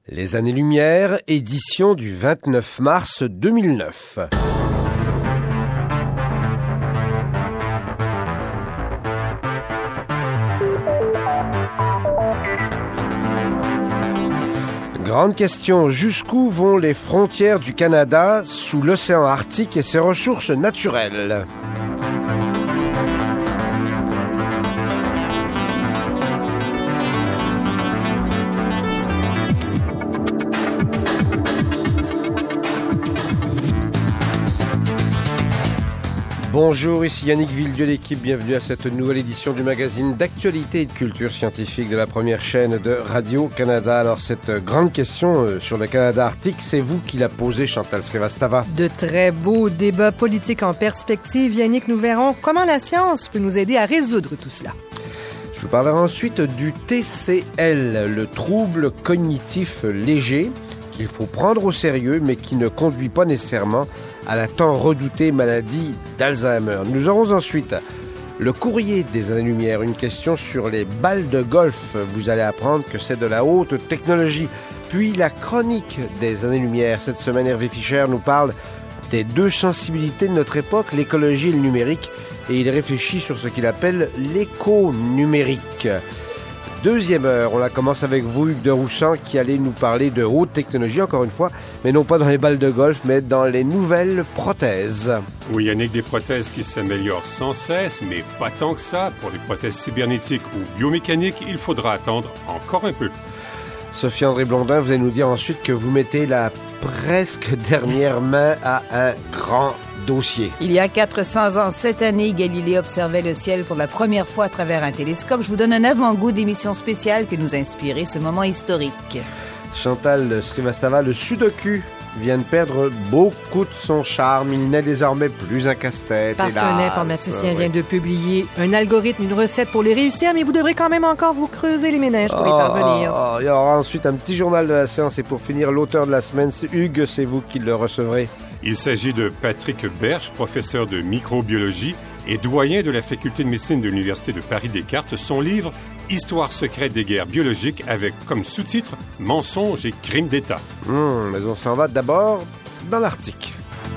Les Années-Lumière, édition du 29 mars 2009. Grande question, jusqu'où vont les frontières du Canada sous l'océan Arctique et ses ressources naturelles ? Bonjour, ici Yannick Villedieu, l'équipe. Bienvenue à cette nouvelle édition du magazine d'actualité et de culture scientifique de la première chaîne de Radio-Canada. Alors, cette grande question sur le Canada arctique, c'est vous qui la posez, Chantal Srivastava. De très beaux débats politiques en perspective. Yannick, nous verrons comment la science peut nous aider à résoudre tout cela. Je vous parlerai ensuite du TCL, le trouble cognitif léger, qu'il faut prendre au sérieux, mais qui ne conduit pas nécessairement à la tant redoutée maladie d'Alzheimer. Nous aurons ensuite le courrier des Années-Lumière, une question sur les balles de golf. Vous allez apprendre que c'est de la haute technologie. Puis la chronique des Années-Lumière. Cette semaine, Hervé Fischer nous parle des deux sensibilités de notre époque, l'écologie et le numérique, et il réfléchit sur ce qu'il appelle l'éco-numérique. Deuxième heure, on la commence avec vous, Hugues de Roussan, qui allait nous parler de haute technologie, encore une fois, mais non pas dans les balles de golf, mais dans les nouvelles prothèses. Oui, Yannick, des prothèses qui s'améliorent sans cesse, mais pas tant que ça. Pour les prothèses cybernétiques ou biomécaniques, il faudra attendre encore un peu. Sophie-André Blondin, vous allez nous dire ensuite que vous mettez la presque dernière main à un grand dossier. Il y a 400 ans, cette année, Galilée observait le ciel pour la première fois à travers un télescope. Je vous donne un avant-goût d'émission spéciale que nous a inspiré ce moment historique. Chantal Srivastava, le sudoku vient de perdre beaucoup de son charme. Il n'est désormais plus un casse-tête. Parce qu'un informaticien vient de publier un algorithme, une recette pour les réussir, mais vous devrez quand même encore vous creuser les méninges pour y parvenir. Il y aura ensuite un petit journal de la science et pour finir, l'auteur de la semaine, c'est Hugues, c'est vous qui le recevrez. Il s'agit de Patrick Berche, professeur de microbiologie et doyen de la faculté de médecine de l'Université de Paris-Descartes. Son livre « Histoire secrète des guerres biologiques » avec comme sous-titre « Mensonges et crimes d'État ». Mais on s'en va d'abord dans l'Arctique.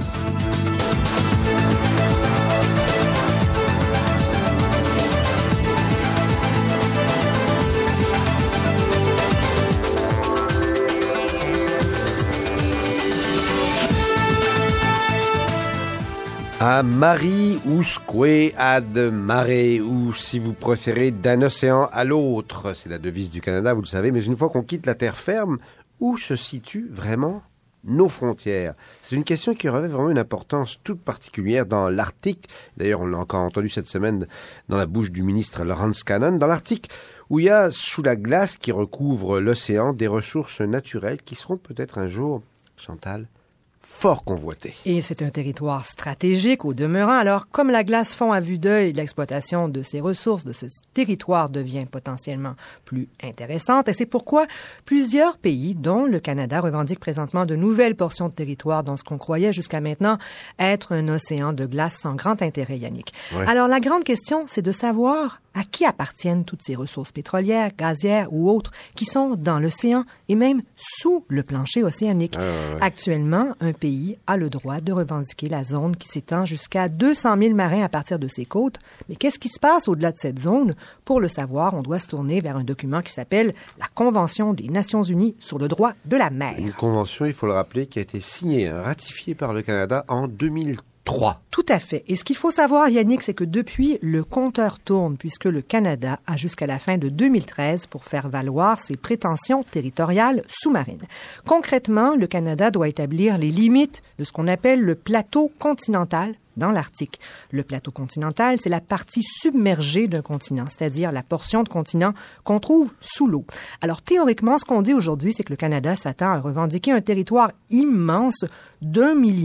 À Mari usque ad mare, ou si vous préférez, d'un océan à l'autre. C'est la devise du Canada, vous le savez, mais une fois qu'on quitte la terre ferme, où se situent vraiment nos frontières? C'est une question qui revêt vraiment une importance toute particulière dans l'Arctique. D'ailleurs, on l'a encore entendu cette semaine dans la bouche du ministre Lawrence Cannon, dans l'Arctique, où il y a sous la glace qui recouvre l'océan des ressources naturelles qui seront peut-être un jour, Chantal, fort convoité. Et c'est un territoire stratégique au demeurant. Alors, comme la glace fond à vue d'œil, l'exploitation de ces ressources, de ce territoire devient potentiellement plus intéressante. Et c'est pourquoi plusieurs pays, dont le Canada, revendiquent présentement de nouvelles portions de territoire dans ce qu'on croyait jusqu'à maintenant être un océan de glace sans grand intérêt, Yannick. Ouais. Alors, la grande question, c'est de savoir à qui appartiennent toutes ces ressources pétrolières, gazières ou autres qui sont dans l'océan et même sous le plancher océanique. Actuellement, un pays a le droit de revendiquer la zone qui s'étend jusqu'à 200 000 marins à partir de ses côtes. Mais qu'est-ce qui se passe au-delà de cette zone? Pour le savoir, on doit se tourner vers un document qui s'appelle la Convention des Nations Unies sur le droit de la mer. Une convention, il faut le rappeler, qui a été signée, ratifiée par le Canada en 2003. Tout à fait. Et ce qu'il faut savoir, Yannick, c'est que depuis, le compteur tourne puisque le Canada a jusqu'à la fin de 2013 pour faire valoir ses prétentions territoriales sous-marines. Concrètement, le Canada doit établir les limites de ce qu'on appelle le plateau continental dans l'Arctique. Le plateau continental, c'est la partie submergée d'un continent, c'est-à-dire la portion de continent qu'on trouve sous l'eau. Alors, théoriquement, ce qu'on dit aujourd'hui, c'est que le Canada s'attend à revendiquer un territoire immense d'1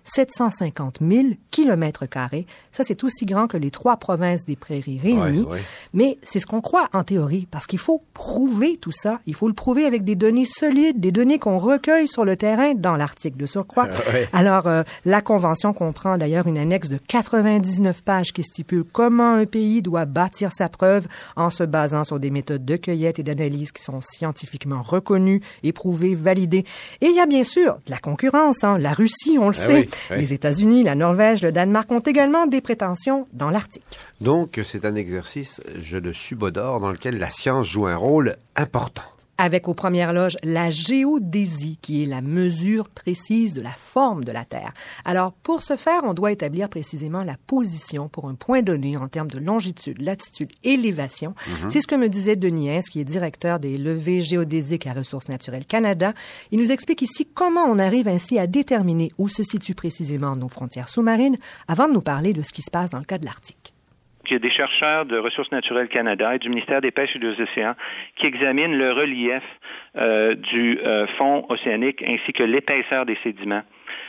750 000 km². Ça, c'est aussi grand que les 3 provinces des Prairies réunies. Ouais. Mais c'est ce qu'on croit en théorie, parce qu'il faut prouver tout ça. Il faut le prouver avec des données solides, des données qu'on recueille sur le terrain dans l'Arctique de surcroît. Ouais. Alors, la Convention comprend d'ailleurs une annexe de 99 pages qui stipule comment un pays doit bâtir sa preuve en se basant sur des méthodes de cueillette et d'analyse qui sont scientifiquement reconnues, éprouvées, validées. Et il y a bien sûr de la concurrence. La Russie, on le sait. Oui, oui. Les États-Unis, la Norvège, le Danemark ont également des prétentions dans l'Arctique. Donc, c'est un exercice, je le subodore, dans lequel la science joue un rôle important. Avec aux premières loges la géodésie, qui est la mesure précise de la forme de la Terre. Alors, pour ce faire, on doit établir précisément la position pour un point donné en termes de longitude, latitude, élévation. C'est ce que me disait Denis Hintz, qui est directeur des levées géodésiques à Ressources naturelles Canada. Il nous explique ici comment on arrive ainsi à déterminer où se situent précisément nos frontières sous-marines avant de nous parler de ce qui se passe dans le cas de l'Arctique. Il y a des chercheurs de Ressources naturelles Canada et du ministère des Pêches et des Océans qui examinent le relief du fond océanique ainsi que l'épaisseur des sédiments.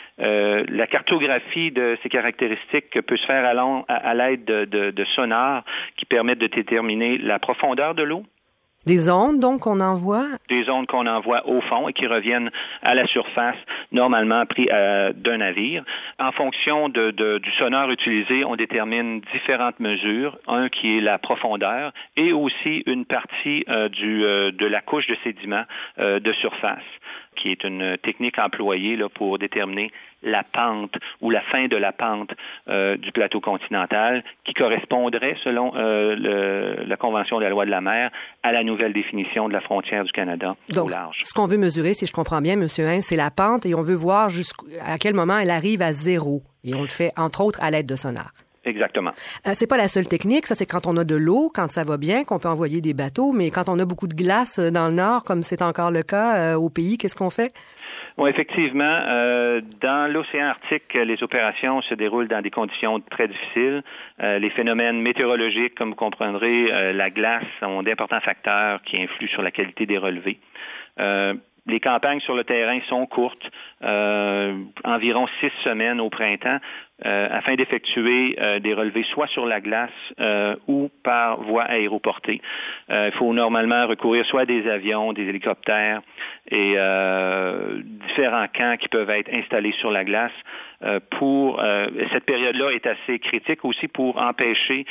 La cartographie de ces caractéristiques peut se faire à l'aide de sonars qui permettent de déterminer la profondeur de l'eau. Des ondes, donc, qu'on envoie? Des ondes qu'on envoie au fond et qui reviennent à la surface, normalement pris d'un navire. En fonction du sonar utilisé, on détermine différentes mesures. Un qui est la profondeur et aussi une partie de la couche de sédiments de surface, qui est une technique employée là, pour déterminer la pente ou la fin de la pente du plateau continental qui correspondrait, selon la Convention de la loi de la mer, à la nouvelle définition de la frontière du Canada au large. Ce qu'on veut mesurer, si je comprends bien, M. Hintz, c'est la pente et on veut voir à quel moment elle arrive à zéro. Et on le fait, entre autres, à l'aide de sonar. Exactement. C'est pas la seule technique. Ça, c'est quand on a de l'eau, quand ça va bien, qu'on peut envoyer des bateaux. Mais quand on a beaucoup de glace dans le nord, comme c'est encore le cas au pays, qu'est-ce qu'on fait? Oui, effectivement. Dans l'océan Arctique, les opérations se déroulent dans des conditions très difficiles. Les phénomènes météorologiques, comme vous comprendrez, la glace ont d'importants facteurs qui influent sur la qualité des relevés. Les campagnes sur le terrain sont courtes, environ 6 semaines au printemps, afin d'effectuer des relevés soit sur la glace ou par voie aéroportée. Il faut normalement recourir soit à des avions, des hélicoptères et différents camps qui peuvent être installés sur la glace. Cette période-là est assez critique aussi pour empêcher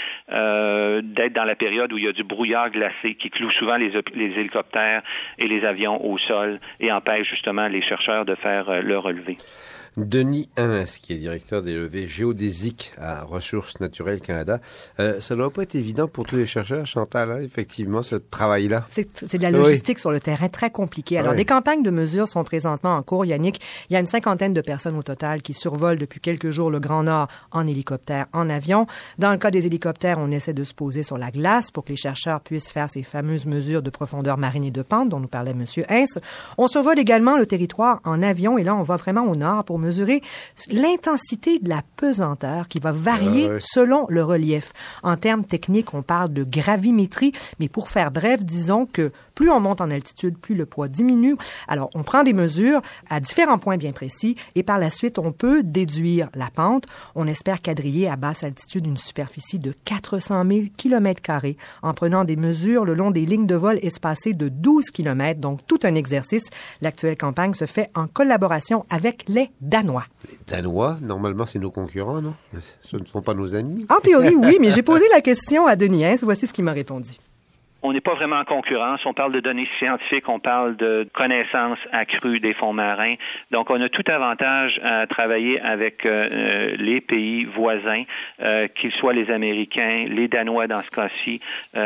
d'être dans la période où il y a du brouillard glacé qui cloue souvent les hélicoptères et les avions au sol et empêche justement les chercheurs de faire leur relevé. Denis Hintz, qui est directeur des levées géodésiques à Ressources naturelles Canada. Ça ne doit pas être évident pour tous les chercheurs, Chantal, hein, effectivement, ce travail-là. C'est de la logistique sur le terrain très compliquée. Alors, des campagnes de mesure sont présentement en cours, Yannick. Il y a une 50aine de personnes au total qui survolent depuis quelques jours le Grand Nord en hélicoptère, en avion. Dans le cas des hélicoptères, on essaie de se poser sur la glace pour que les chercheurs puissent faire ces fameuses mesures de profondeur marine et de pente dont nous parlait M. Hintz. On survole également le territoire en avion et là, on va vraiment au nord pour mesurer l'intensité de la pesanteur qui va varier selon le relief. En termes techniques, on parle de gravimétrie, mais pour faire bref, disons que plus on monte en altitude, plus le poids diminue. Alors, on prend des mesures à différents points bien précis et par la suite, on peut déduire la pente. On espère quadriller à basse altitude une superficie de 400 000 km² en prenant des mesures le long des lignes de vol espacées de 12 km. Donc, tout un exercice. L'actuelle campagne se fait en collaboration avec les Danois. Les Danois, normalement, c'est nos concurrents, non? Ce ne sont pas nos amis. En théorie, oui, mais j'ai posé la question à Denis Hintz. Voici ce qu'il m'a répondu. On n'est pas vraiment en concurrence. On parle de données scientifiques, on parle de connaissances accrues des fonds marins. Donc, on a tout avantage à travailler avec les pays voisins, qu'ils soient les Américains, les Danois dans ce cas-ci,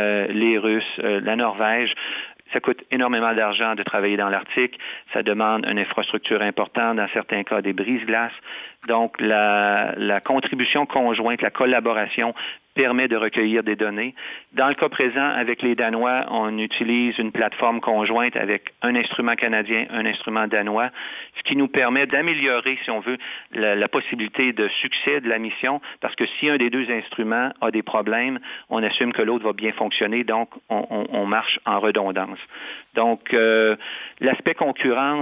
les Russes, la Norvège. Ça coûte énormément d'argent de travailler dans l'Arctique. Ça demande une infrastructure importante, dans certains cas des brise-glaces. Donc, la contribution conjointe, la collaboration permet de recueillir des données. Dans le cas présent, avec les Danois, on utilise une plateforme conjointe avec un instrument canadien, un instrument danois, ce qui nous permet d'améliorer, si on veut, la possibilité de succès de la mission, parce que si un des deux instruments a des problèmes, on assume que l'autre va bien fonctionner, donc on marche en redondance. Donc, l'aspect concurrence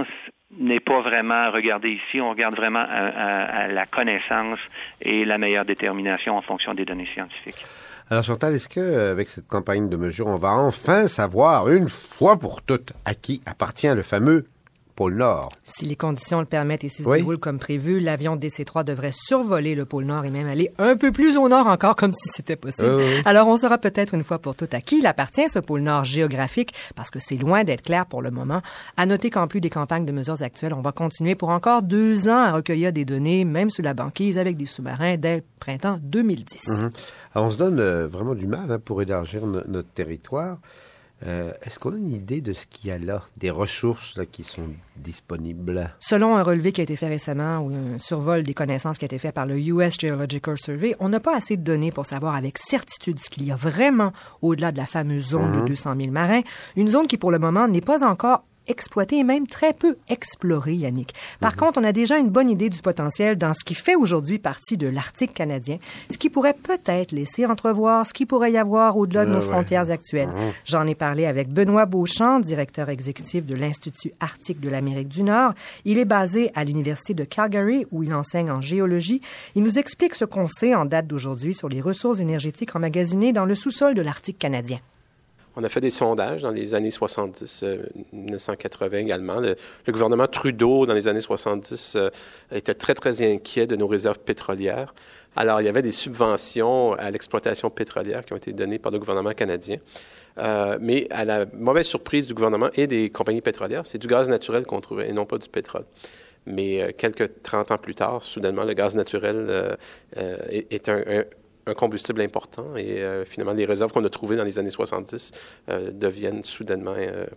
n'est pas vraiment regardé ici. On regarde vraiment à la connaissance et la meilleure détermination en fonction des données scientifiques. Alors Chantal, est-ce que avec cette campagne de mesure, on va enfin savoir une fois pour toutes à qui appartient le fameux pôle Nord? Si les conditions le permettent et s'il se Oui. déroule comme prévu, l'avion DC-3 devrait survoler le pôle Nord et même aller un peu plus au nord encore, comme si c'était possible. Oui. Alors, on saura peut-être une fois pour toutes à qui il appartient, ce pôle Nord géographique, parce que c'est loin d'être clair pour le moment. À noter qu'en plus des campagnes de mesures actuelles, on va continuer pour encore 2 ans à recueillir des données, même sous la banquise, avec des sous-marins dès le printemps 2010. Alors, on se donne vraiment du mal pour élargir notre territoire. Est-ce qu'on a une idée de ce qu'il y a là, des ressources là, qui sont disponibles? Selon un relevé qui a été fait récemment ou un survol des connaissances qui a été fait par le US Geological Survey, on n'a pas assez de données pour savoir avec certitude ce qu'il y a vraiment au-delà de la fameuse zone de 200 000 marins, une zone qui pour le moment n'est pas encore exploitée et même très peu explorée, Yannick. Par contre, on a déjà une bonne idée du potentiel dans ce qui fait aujourd'hui partie de l'Arctique canadien, ce qui pourrait peut-être laisser entrevoir ce qu'il pourrait y avoir au-delà de nos frontières actuelles. J'en ai parlé avec Benoît Beauchamp, directeur exécutif de l'Institut Arctique de l'Amérique du Nord. Il est basé à l'Université de Calgary, où il enseigne en géologie. Il nous explique ce qu'on sait en date d'aujourd'hui sur les ressources énergétiques emmagasinées dans le sous-sol de l'Arctique canadien. On a fait des sondages dans les années 70, 1980 également. Le gouvernement Trudeau, dans les années 70, était très, très inquiet de nos réserves pétrolières. Alors, il y avait des subventions à l'exploitation pétrolière qui ont été données par le gouvernement canadien. Mais à la mauvaise surprise du gouvernement et des compagnies pétrolières, c'est du gaz naturel qu'on trouvait et non pas du pétrole. Mais quelques 30 ans plus tard, soudainement, le gaz naturel est un combustible important et finalement, les réserves qu'on a trouvées dans les années 70 deviennent soudainement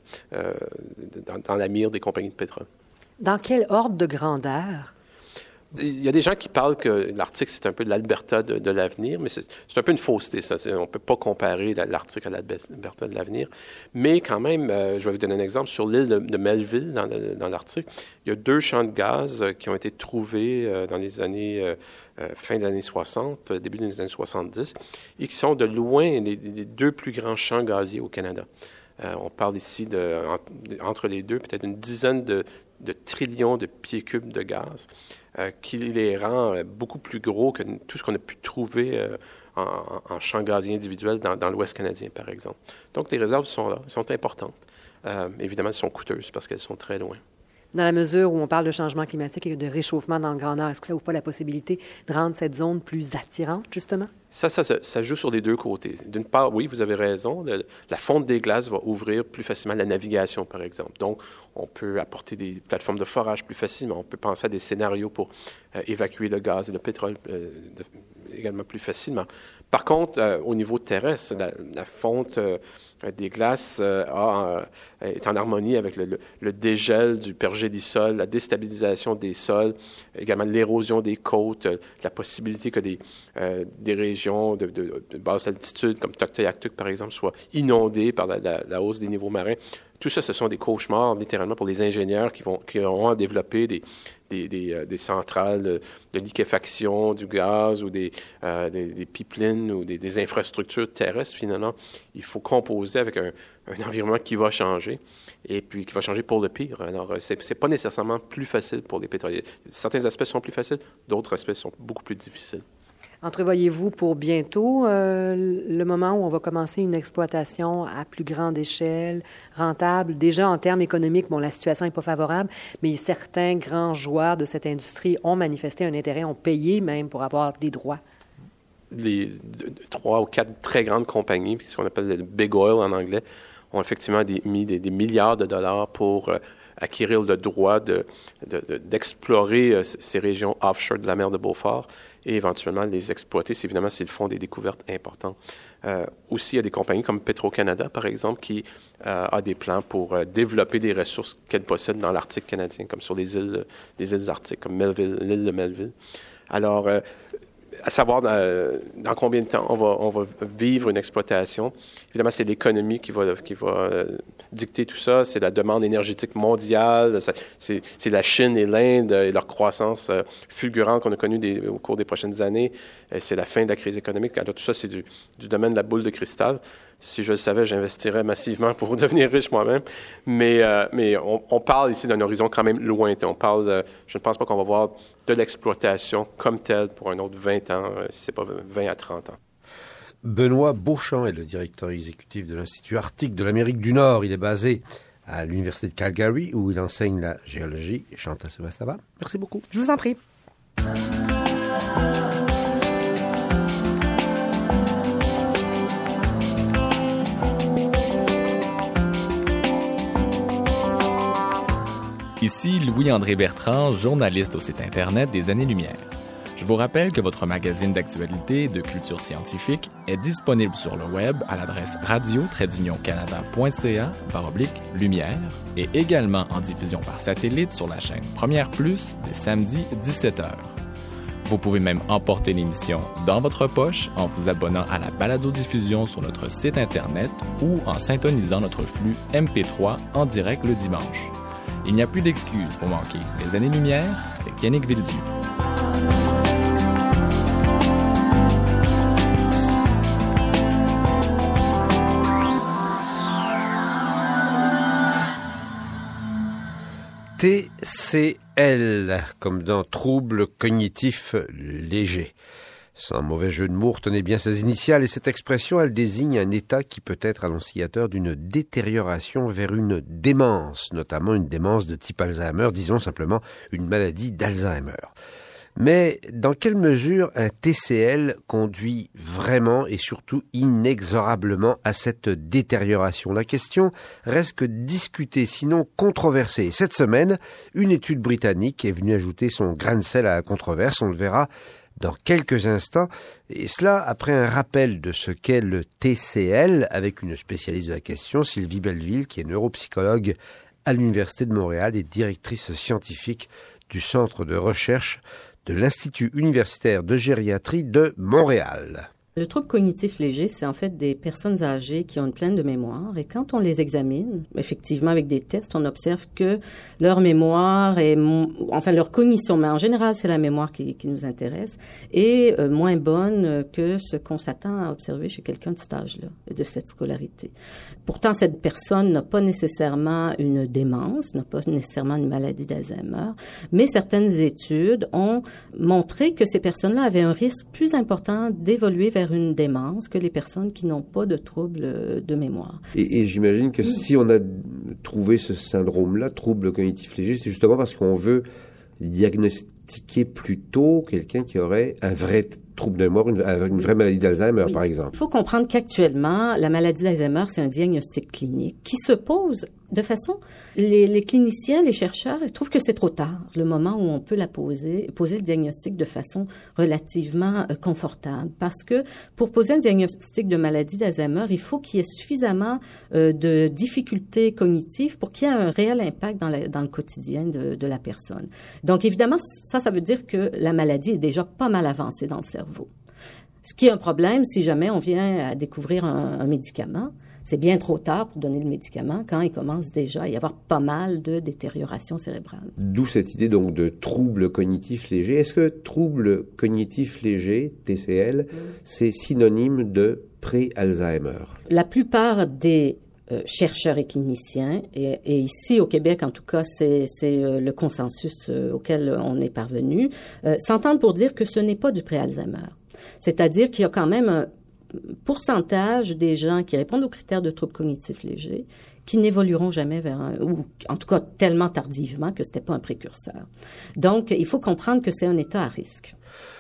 dans la mire des compagnies de pétrole. Dans quel ordre de grandeur? Il y a des gens qui parlent que l'Arctique, c'est un peu l'Alberta de l'avenir, mais c'est un peu une fausseté. Ça. On ne peut pas comparer l'Arctique à l'Alberta de l'avenir. Mais quand même, je vais vous donner un exemple. Sur l'île de Melville, dans l'Arctique, il y a 2 champs de gaz qui ont été trouvés dans les années fin des années 60, début des années 70, et qui sont de loin les 2 plus grands champs gaziers au Canada. On parle ici, entre les deux, peut-être une dizaine de trillions de pieds cubes de gaz, qui les rend beaucoup plus gros que tout ce qu'on a pu trouver en champs gaziers individuels dans l'Ouest canadien, par exemple. Donc, les réserves sont là, elles sont importantes. Évidemment, elles sont coûteuses parce qu'elles sont très loin. Dans la mesure où on parle de changement climatique et de réchauffement dans le Grand Nord, est-ce que ça ouvre pas la possibilité de rendre cette zone plus attirante, justement? Ça joue sur les 2 côtés. D'une part, oui, vous avez raison, la fonte des glaces va ouvrir plus facilement la navigation, par exemple. Donc, on peut apporter des plateformes de forage plus facilement. On peut penser à des scénarios pour évacuer le gaz et le pétrole également plus facilement. Par contre, au niveau terrestre, la fonte des glaces est en harmonie avec le dégel du pergélisol, la déstabilisation des sols, également l'érosion des côtes, la possibilité que des régions de basse altitude, comme Tuktoyaktuk, par exemple, soient inondées par la hausse des niveaux marins. Tout ça, ce sont des cauchemars, littéralement, pour les ingénieurs qui auront à développer des centrales de liquéfaction du gaz ou des pipelines ou des infrastructures terrestres, finalement. Il faut composer avec un environnement qui va changer et puis qui va changer pour le pire. Alors, c'est pas nécessairement plus facile pour les pétroliers. Certains aspects sont plus faciles, d'autres aspects sont beaucoup plus difficiles. Entrevoyez-vous pour bientôt le moment où on va commencer une exploitation à plus grande échelle, rentable? Déjà, en termes économiques, bon, la situation n'est pas favorable, mais certains grands joueurs de cette industrie ont manifesté un intérêt, ont payé même pour avoir des droits. Les 3 ou 4 très grandes compagnies, ce qu'on appelle le Big Oil en anglais, ont effectivement mis des milliards de dollars pour acquérir le droit d'explorer ces régions offshore de la mer de Beaufort et éventuellement les exploiter, évidemment, s'ils font des découvertes importantes. Aussi, il y a des compagnies comme Petro-Canada, par exemple, qui a des plans pour développer des ressources qu'elle possède dans l'Arctique canadien, comme sur des îles arctiques, comme l'île de Melville. Alors, à savoir dans combien de temps on va vivre une exploitation. Évidemment, c'est l'économie qui va dicter tout ça. C'est la demande énergétique mondiale. C'est la Chine et l'Inde et leur croissance fulgurante qu'on a connue au cours des prochaines années. C'est la fin de la crise économique. Alors, tout ça, c'est du domaine de la boule de cristal. Si je le savais, j'investirais massivement pour devenir riche moi-même. Mais on parle ici d'un horizon quand même lointain. Je ne pense pas qu'on va voir de l'exploitation comme telle pour un autre 20 ans, si ce n'est pas 20 à 30 ans. Benoît Beauchamp est le directeur exécutif de l'Institut Arctique de l'Amérique du Nord. Il est basé à l'Université de Calgary, où il enseigne la géologie. Chantal Sébastava, merci beaucoup. Je vous en prie. Ici Louis-André Bertrand, journaliste au site Internet des Années-Lumière. Je vous rappelle que votre magazine d'actualité de culture scientifique est disponible sur le web à l'adresse radio-canada.ca/lumière et également en diffusion par satellite sur la chaîne Première Plus des samedis 17h. Vous pouvez même emporter l'émission dans votre poche en vous abonnant à la balado-diffusion sur notre site Internet ou en syntonisant notre flux MP3 en direct le dimanche. Il n'y a plus d'excuses pour manquer les Années-Lumière avec Yannick Villedieu. TCL, comme dans trouble cognitif léger. Sans mauvais jeu de mots, retenez bien ces initiales et cette expression, elle désigne un état qui peut être annonciateur d'une détérioration vers une démence, notamment une démence de type Alzheimer, disons simplement une maladie d'Alzheimer. Mais dans quelle mesure un TCL conduit vraiment et surtout inexorablement à cette détérioration? La question reste que discutée, sinon controversée. Cette semaine, une étude britannique est venue ajouter son grain de sel à la controverse, on le verra dans quelques instants, et cela après un rappel de ce qu'est le TCL avec une spécialiste de la question, Sylvie Belleville, qui est neuropsychologue à l'Université de Montréal et directrice scientifique du Centre de recherche de l'Institut universitaire de gériatrie de Montréal. Le trouble cognitif léger, c'est en fait des personnes âgées qui ont une pleine de mémoire et quand on les examine, effectivement avec des tests, on observe que leur mémoire leur cognition, mais en général c'est la mémoire qui nous intéresse, est moins bonne que ce qu'on s'attend à observer chez quelqu'un de cet âge-là, de cette scolarité. Pourtant, cette personne n'a pas nécessairement une démence, n'a pas nécessairement une maladie d'Alzheimer, mais certaines études ont montré que ces personnes-là avaient un risque plus important d'évoluer vers une démence que les personnes qui n'ont pas de troubles de mémoire. Et j'imagine que si on a trouvé ce syndrome-là, trouble cognitif léger, c'est justement parce qu'on veut diagnostiquer plus tôt quelqu'un qui aurait un vrai trouble de mémoire, une vraie maladie d'Alzheimer, par exemple. Il faut comprendre qu'actuellement, la maladie d'Alzheimer, c'est un diagnostic clinique qui se pose de façon... Les cliniciens, les chercheurs, ils trouvent que c'est trop tard, le moment où on peut poser le diagnostic de façon relativement confortable. Parce que pour poser un diagnostic de maladie d'Alzheimer, il faut qu'il y ait suffisamment de difficultés cognitives pour qu'il y ait un réel impact dans le quotidien de la personne. Donc évidemment, ça veut dire que la maladie est déjà pas mal avancée dans le cerveau. Ce qui est un problème si jamais on vient à découvrir un médicament. C'est bien trop tard pour donner le médicament quand il commence déjà à y avoir pas mal de détérioration cérébrale. D'où cette idée donc de trouble cognitif léger. Est-ce que trouble cognitif léger, TCL, c'est synonyme de pré-Alzheimer? La plupart des chercheurs et cliniciens, et ici au Québec en tout cas, c'est le consensus auquel on est parvenu, s'entendent pour dire que ce n'est pas du pré-Alzheimer. C'est-à-dire qu'il y a quand même un pourcentage des gens qui répondent aux critères de troubles cognitifs légers qui n'évolueront jamais vers ou en tout cas tellement tardivement que c'était pas un précurseur. Donc, il faut comprendre que c'est un état à risque.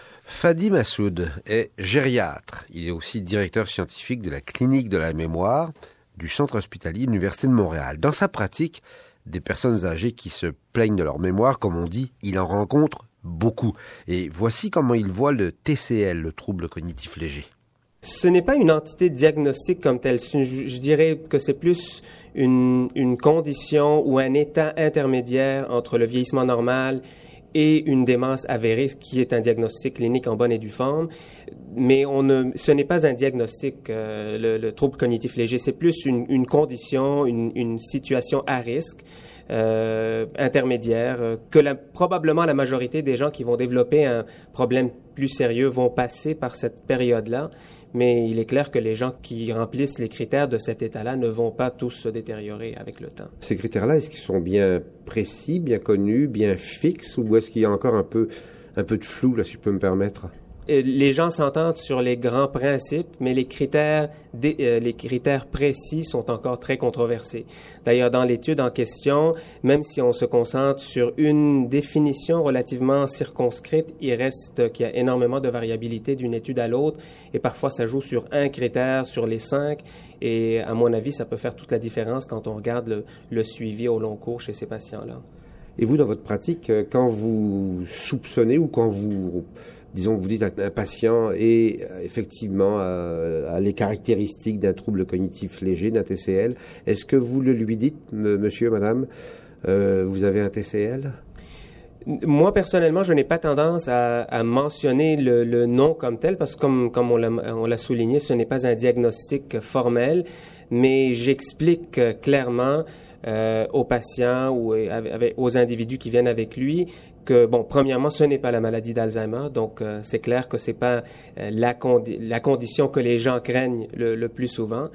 Fadi Massoud est gériatre. Il est aussi directeur scientifique de la clinique de la mémoire du Centre hospitalier de l'Université de Montréal. Dans sa pratique, des personnes âgées qui se plaignent de leur mémoire, comme on dit, il en rencontre beaucoup. Et voici comment il voit le TCL, le trouble cognitif léger. Ce n'est pas une entité diagnostique comme telle. Je dirais que c'est plus une condition ou un état intermédiaire entre le vieillissement normal et une démence avérée, qui est un diagnostic clinique en bonne et due forme. Mais ce n'est pas un diagnostic, le trouble cognitif léger. C'est plus une condition, une situation à risque. Intermédiaire, que probablement la majorité des gens qui vont développer un problème plus sérieux vont passer par cette période-là, mais il est clair que les gens qui remplissent les critères de cet état-là ne vont pas tous se détériorer avec le temps. Ces critères-là, est-ce qu'ils sont bien précis, bien connus, bien fixes, ou est-ce qu'il y a encore un peu de flou, là, si je peux me permettre? Les gens s'entendent sur les grands principes, mais les critères précis sont encore très controversés. D'ailleurs, dans l'étude en question, même si on se concentre sur une définition relativement circonscrite, il reste qu'il y a énormément de variabilité d'une étude à l'autre, et parfois ça joue sur un critère sur les 5, et à mon avis, ça peut faire toute la différence quand on regarde le suivi au long cours chez ces patients-là. Et vous, dans votre pratique, quand vous soupçonnez ou quand vous... Disons que vous dites qu'un patient est effectivement a les caractéristiques d'un trouble cognitif léger, d'un TCL. Est-ce que vous le lui dites, monsieur, madame, vous avez un TCL? Moi, personnellement, je n'ai pas tendance à mentionner le nom comme tel, parce que comme on l'a souligné, ce n'est pas un diagnostic formel, mais j'explique clairement aux patients ou aux individus qui viennent avec lui que, bon, premièrement, ce n'est pas la maladie d'Alzheimer, donc c'est clair que c'est pas la condition que les gens craignent le plus souvent,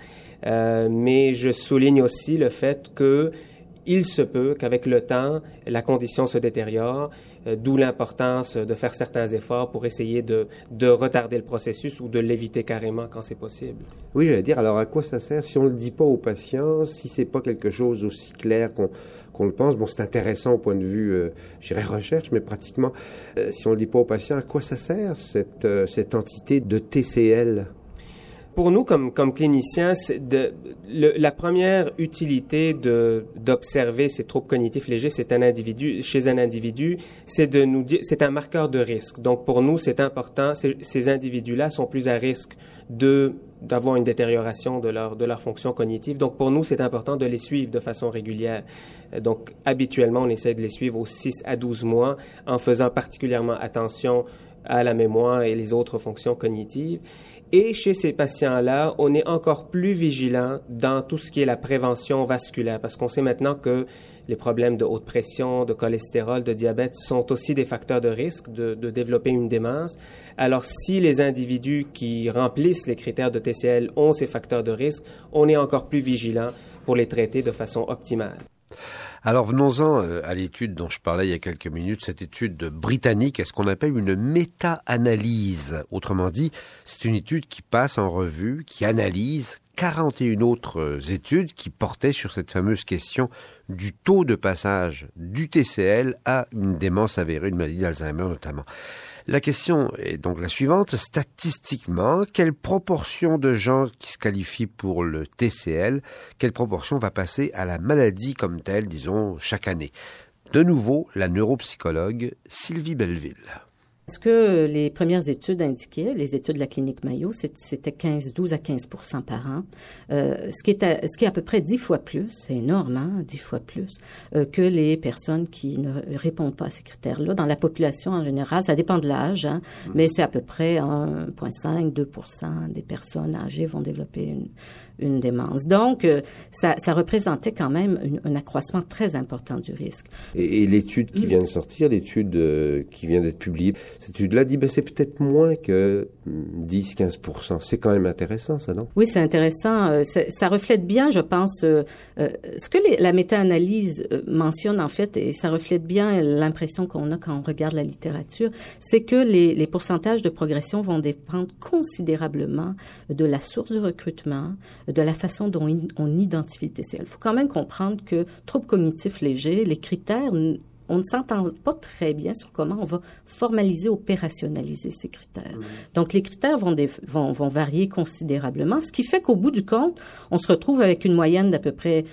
mais je souligne aussi le fait que il se peut qu'avec le temps, la condition se détériore, d'où l'importance de faire certains efforts pour essayer de retarder le processus ou de l'éviter carrément quand c'est possible. Oui, j'allais dire, alors à quoi ça sert si on ne le dit pas aux patients, si c'est pas quelque chose aussi clair qu'on le pense? Bon, c'est intéressant au point de vue, je dirais recherche, mais pratiquement, si on ne le dit pas aux patients, à quoi ça sert cette entité de TCL? Pour nous, comme cliniciens, la première utilité d'observer ces troubles cognitifs légers chez un individu, c'est de nous dire, c'est un marqueur de risque. Donc, pour nous, c'est important. Ces individus-là sont plus à risque d'avoir une détérioration de leur fonction cognitive. Donc, pour nous, c'est important de les suivre de façon régulière. Donc, habituellement, on essaie de les suivre aux 6 à 12 mois en faisant particulièrement attention à la mémoire et les autres fonctions cognitives. Et chez ces patients-là, on est encore plus vigilant dans tout ce qui est la prévention vasculaire, parce qu'on sait maintenant que les problèmes de haute pression, de cholestérol, de diabète sont aussi des facteurs de risque de développer une démence. Alors, si les individus qui remplissent les critères de TCL ont ces facteurs de risque, on est encore plus vigilant pour les traiter de façon optimale. Alors venons-en à l'étude dont je parlais il y a quelques minutes, cette étude britannique, est ce qu'on appelle une méta-analyse. Autrement dit, c'est une étude qui passe en revue, qui analyse 41 autres études qui portaient sur cette fameuse question du taux de passage du TCL à une démence avérée, une maladie d'Alzheimer notamment. La question est donc la suivante. Statistiquement, quelle proportion de gens qui se qualifient pour le TCL, quelle proportion va passer à la maladie comme telle, disons, chaque année? De nouveau, la neuropsychologue Sylvie Belleville. Ce que les premières études indiquaient, les études de la clinique Mayo, c'était 12 à 15% par an, ce qui est à peu près 10 fois plus, c'est énorme, hein, 10 fois plus, que les personnes qui ne répondent pas à ces critères-là. Dans la population en général, ça dépend de l'âge, hein, mais c'est à peu près 1,5, 2% des personnes âgées vont développer une démence. Donc, ça représentait quand même un accroissement très important du risque. Et l'étude qui vient de sortir, l'étude qui vient d'être publiée, cette étude-là dit c'est peut-être moins que 10-15%. C'est quand même intéressant, ça, non? Oui, c'est intéressant. Ça reflète bien, je pense, ce que la méta-analyse mentionne, en fait, et ça reflète bien l'impression qu'on a quand on regarde la littérature, c'est que les pourcentages de progression vont dépendre considérablement de la source de recrutement, de la façon dont on identifie le TCL. Il faut quand même comprendre que troubles cognitifs légers, les critères, on ne s'entend pas très bien sur comment on va formaliser, opérationnaliser ces critères. Donc, les critères vont varier considérablement, ce qui fait qu'au bout du compte, on se retrouve avec une moyenne d'à peu près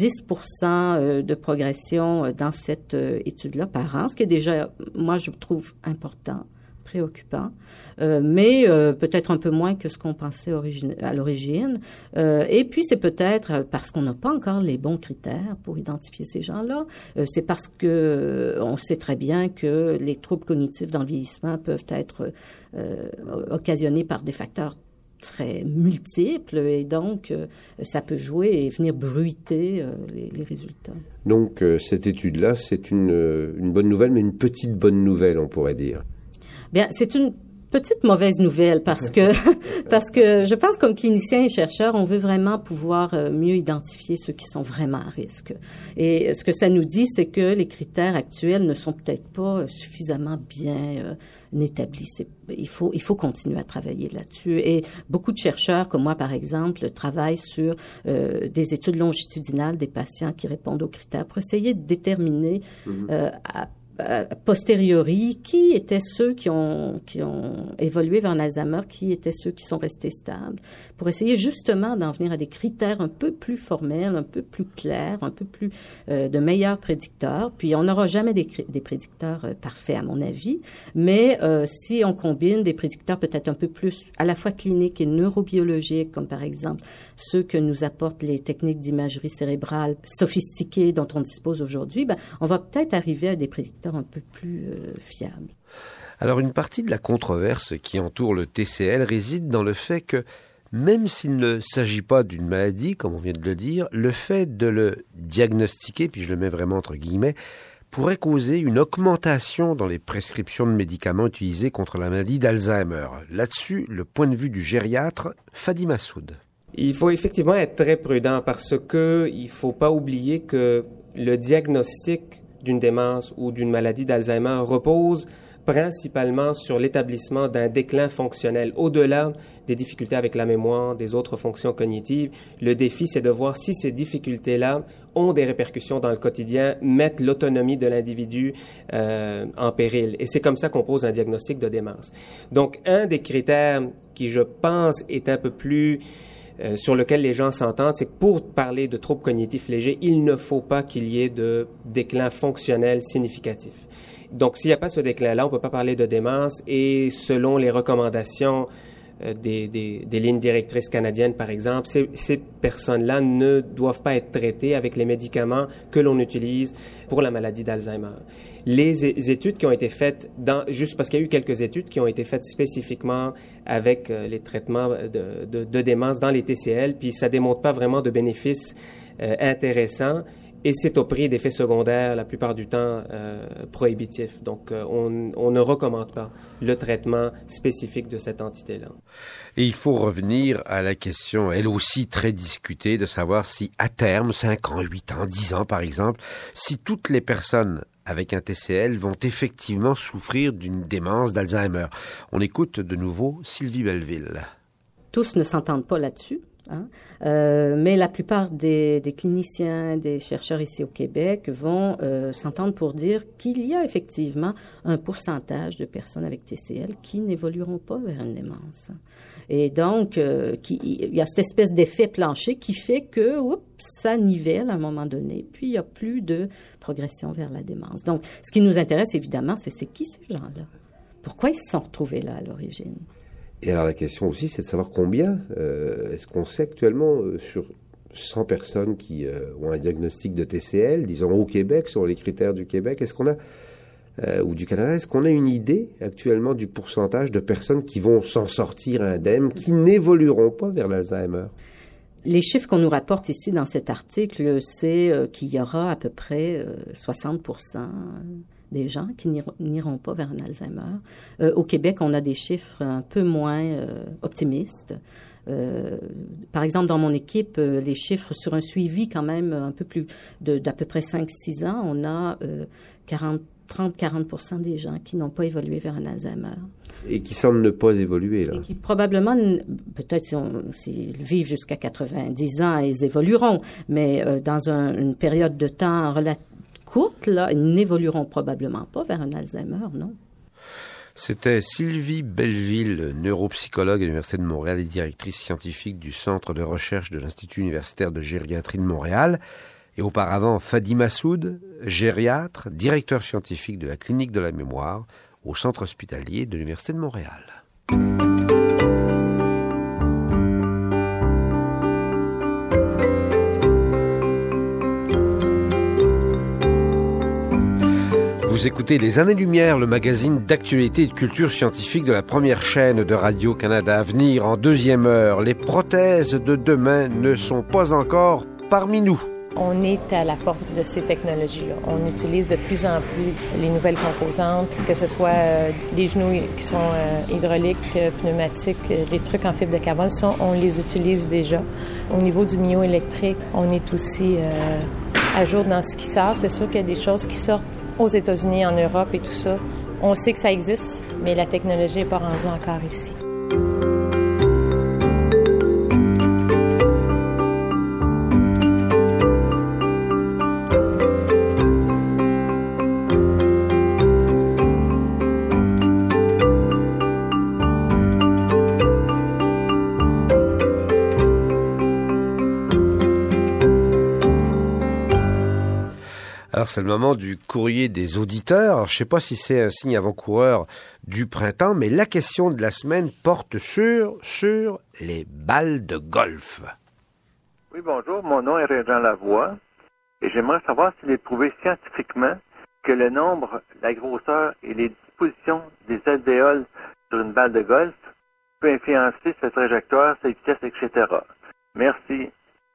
10% de progression dans cette étude-là par an, ce qui est déjà, moi, je trouve important, préoccupant, mais peut-être un peu moins que ce qu'on pensait à l'origine. Et puis, c'est peut-être parce qu'on n'a pas encore les bons critères pour identifier ces gens-là. C'est parce que on sait très bien que les troubles cognitifs dans le vieillissement peuvent être occasionnés par des facteurs très multiples et donc ça peut jouer et venir bruiter les résultats. Donc, cette étude-là, c'est une bonne nouvelle, mais une petite bonne nouvelle, on pourrait dire. Bien, c'est une petite mauvaise nouvelle parce que je pense comme cliniciens et chercheurs, on veut vraiment pouvoir mieux identifier ceux qui sont vraiment à risque. Et ce que ça nous dit, c'est que les critères actuels ne sont peut-être pas suffisamment bien établis. Il faut continuer à travailler là-dessus. Et beaucoup de chercheurs, comme moi par exemple, travaillent sur des études longitudinales des patients qui répondent aux critères pour essayer de déterminer a posteriori, qui étaient ceux qui ont évolué vers l'Alzheimer, qui étaient ceux qui sont restés stables, pour essayer justement d'en venir à des critères un peu plus formels, un peu plus clairs, un peu plus de meilleurs prédicteurs. Puis on n'aura jamais des prédicteurs parfaits, à mon avis, mais si on combine des prédicteurs peut-être un peu plus à la fois cliniques et neurobiologiques, comme par exemple ceux que nous apportent les techniques d'imagerie cérébrale sophistiquées dont on dispose aujourd'hui, on va peut-être arriver à des prédicteurs un peu plus fiable. Alors, une partie de la controverse qui entoure le TCL réside dans le fait que, même s'il ne s'agit pas d'une maladie, comme on vient de le dire, le fait de le diagnostiquer, puis je le mets vraiment entre guillemets, pourrait causer une augmentation dans les prescriptions de médicaments utilisés contre la maladie d'Alzheimer. Là-dessus, le point de vue du gériatre Fady Massoud. Il faut effectivement être très prudent parce que il faut pas oublier que le diagnostic d'une démence ou d'une maladie d'Alzheimer repose principalement sur l'établissement d'un déclin fonctionnel. Au-delà des difficultés avec la mémoire, des autres fonctions cognitives, le défi, c'est de voir si ces difficultés-là ont des répercussions dans le quotidien, mettent l'autonomie de l'individu en péril. Et c'est comme ça qu'on pose un diagnostic de démence. Donc, un des critères qui, je pense, est un peu plus sur lequel les gens s'entendent, c'est que pour parler de troubles cognitifs légers, il ne faut pas qu'il y ait de déclin fonctionnel significatif. Donc, s'il n'y a pas ce déclin-là, on ne peut pas parler de démence et selon les recommandations des lignes directrices canadiennes, par exemple, ces personnes-là ne doivent pas être traitées avec les médicaments que l'on utilise pour la maladie d'Alzheimer. Les études qui ont été faites, juste parce qu'il y a eu quelques études qui ont été faites spécifiquement avec les traitements de démence dans les TCL, puis ça démontre pas vraiment de bénéfices intéressants. Et c'est au prix d'effets secondaires, la plupart du temps, prohibitifs. Donc, on ne recommande pas le traitement spécifique de cette entité-là. Et il faut revenir à la question, elle aussi très discutée, de savoir si à terme, 5 ans, 8 ans, 10 ans par exemple, si toutes les personnes avec un TCL vont effectivement souffrir d'une démence d'Alzheimer. On écoute de nouveau Sylvie Belleville. Tous ne s'entendent pas là-dessus. Mais la plupart des cliniciens, des chercheurs ici au Québec vont s'entendre pour dire qu'il y a effectivement un pourcentage de personnes avec TCL qui n'évolueront pas vers une démence. Et donc, il y a cette espèce d'effet plancher qui fait que ça nivelle à un moment donné, puis il n'y a plus de progression vers la démence. Donc, ce qui nous intéresse évidemment, c'est qui ces gens-là? Pourquoi ils se sont retrouvés là à l'origine? Et alors la question aussi, c'est de savoir combien est-ce qu'on sait actuellement sur 100 personnes qui ont un diagnostic de TCL, disons au Québec, sur les critères du Québec, est-ce qu'on a, ou du Canada, est-ce qu'on a une idée actuellement du pourcentage de personnes qui vont s'en sortir indemnes, qui n'évolueront pas vers l'Alzheimer? Les chiffres qu'on nous rapporte ici dans cet article, c'est qu'il y aura à peu près 60% des gens qui n'iront pas vers un Alzheimer. Au Québec, on a des chiffres un peu moins optimistes. Par exemple, dans mon équipe, les chiffres sur un suivi quand même un peu plus d'à peu près 5-6 ans, on a 30-40% des gens qui n'ont pas évolué vers un Alzheimer. Et qui semblent ne pas évoluer, là. Et qui probablement, peut-être s'ils vivent jusqu'à 90 ans, ils évolueront, mais dans une période de temps relativement courte, là, ils n'évolueront probablement pas vers un Alzheimer, non? C'était Sylvie Belleville, neuropsychologue à l'Université de Montréal et directrice scientifique du Centre de recherche de l'Institut universitaire de gériatrie de Montréal. Et auparavant, Fady Massoud, gériatre, directeur scientifique de la Clinique de la mémoire au Centre hospitalier de l'Université de Montréal. Vous écoutez Les Années-Lumière, le magazine d'actualité et de culture scientifique de la première chaîne de Radio-Canada. À venir en deuxième heure, les prothèses de demain ne sont pas encore parmi nous. On est à la porte de ces technologies-là. On utilise de plus en plus les nouvelles composantes, que ce soit les genoux qui sont hydrauliques, pneumatiques, les trucs en fibre de carbone, ça, on les utilise déjà. Au niveau du myoélectrique, on est aussi à jour dans ce qui sort. C'est sûr qu'il y a des choses qui sortent aux États-Unis, en Europe et tout ça. On sait que ça existe, mais la technologie n'est pas rendue encore ici. Alors, c'est le moment du courrier des auditeurs. Alors, je ne sais pas si c'est un signe avant-coureur du printemps, mais la question de la semaine porte sur les balles de golf. Oui, bonjour. Mon nom est Régent Lavoie et j'aimerais savoir s'il est prouvé scientifiquement que le nombre, la grosseur et les dispositions des alvéoles sur une balle de golf peut influencer sa trajectoire, sa vitesse, etc. Merci.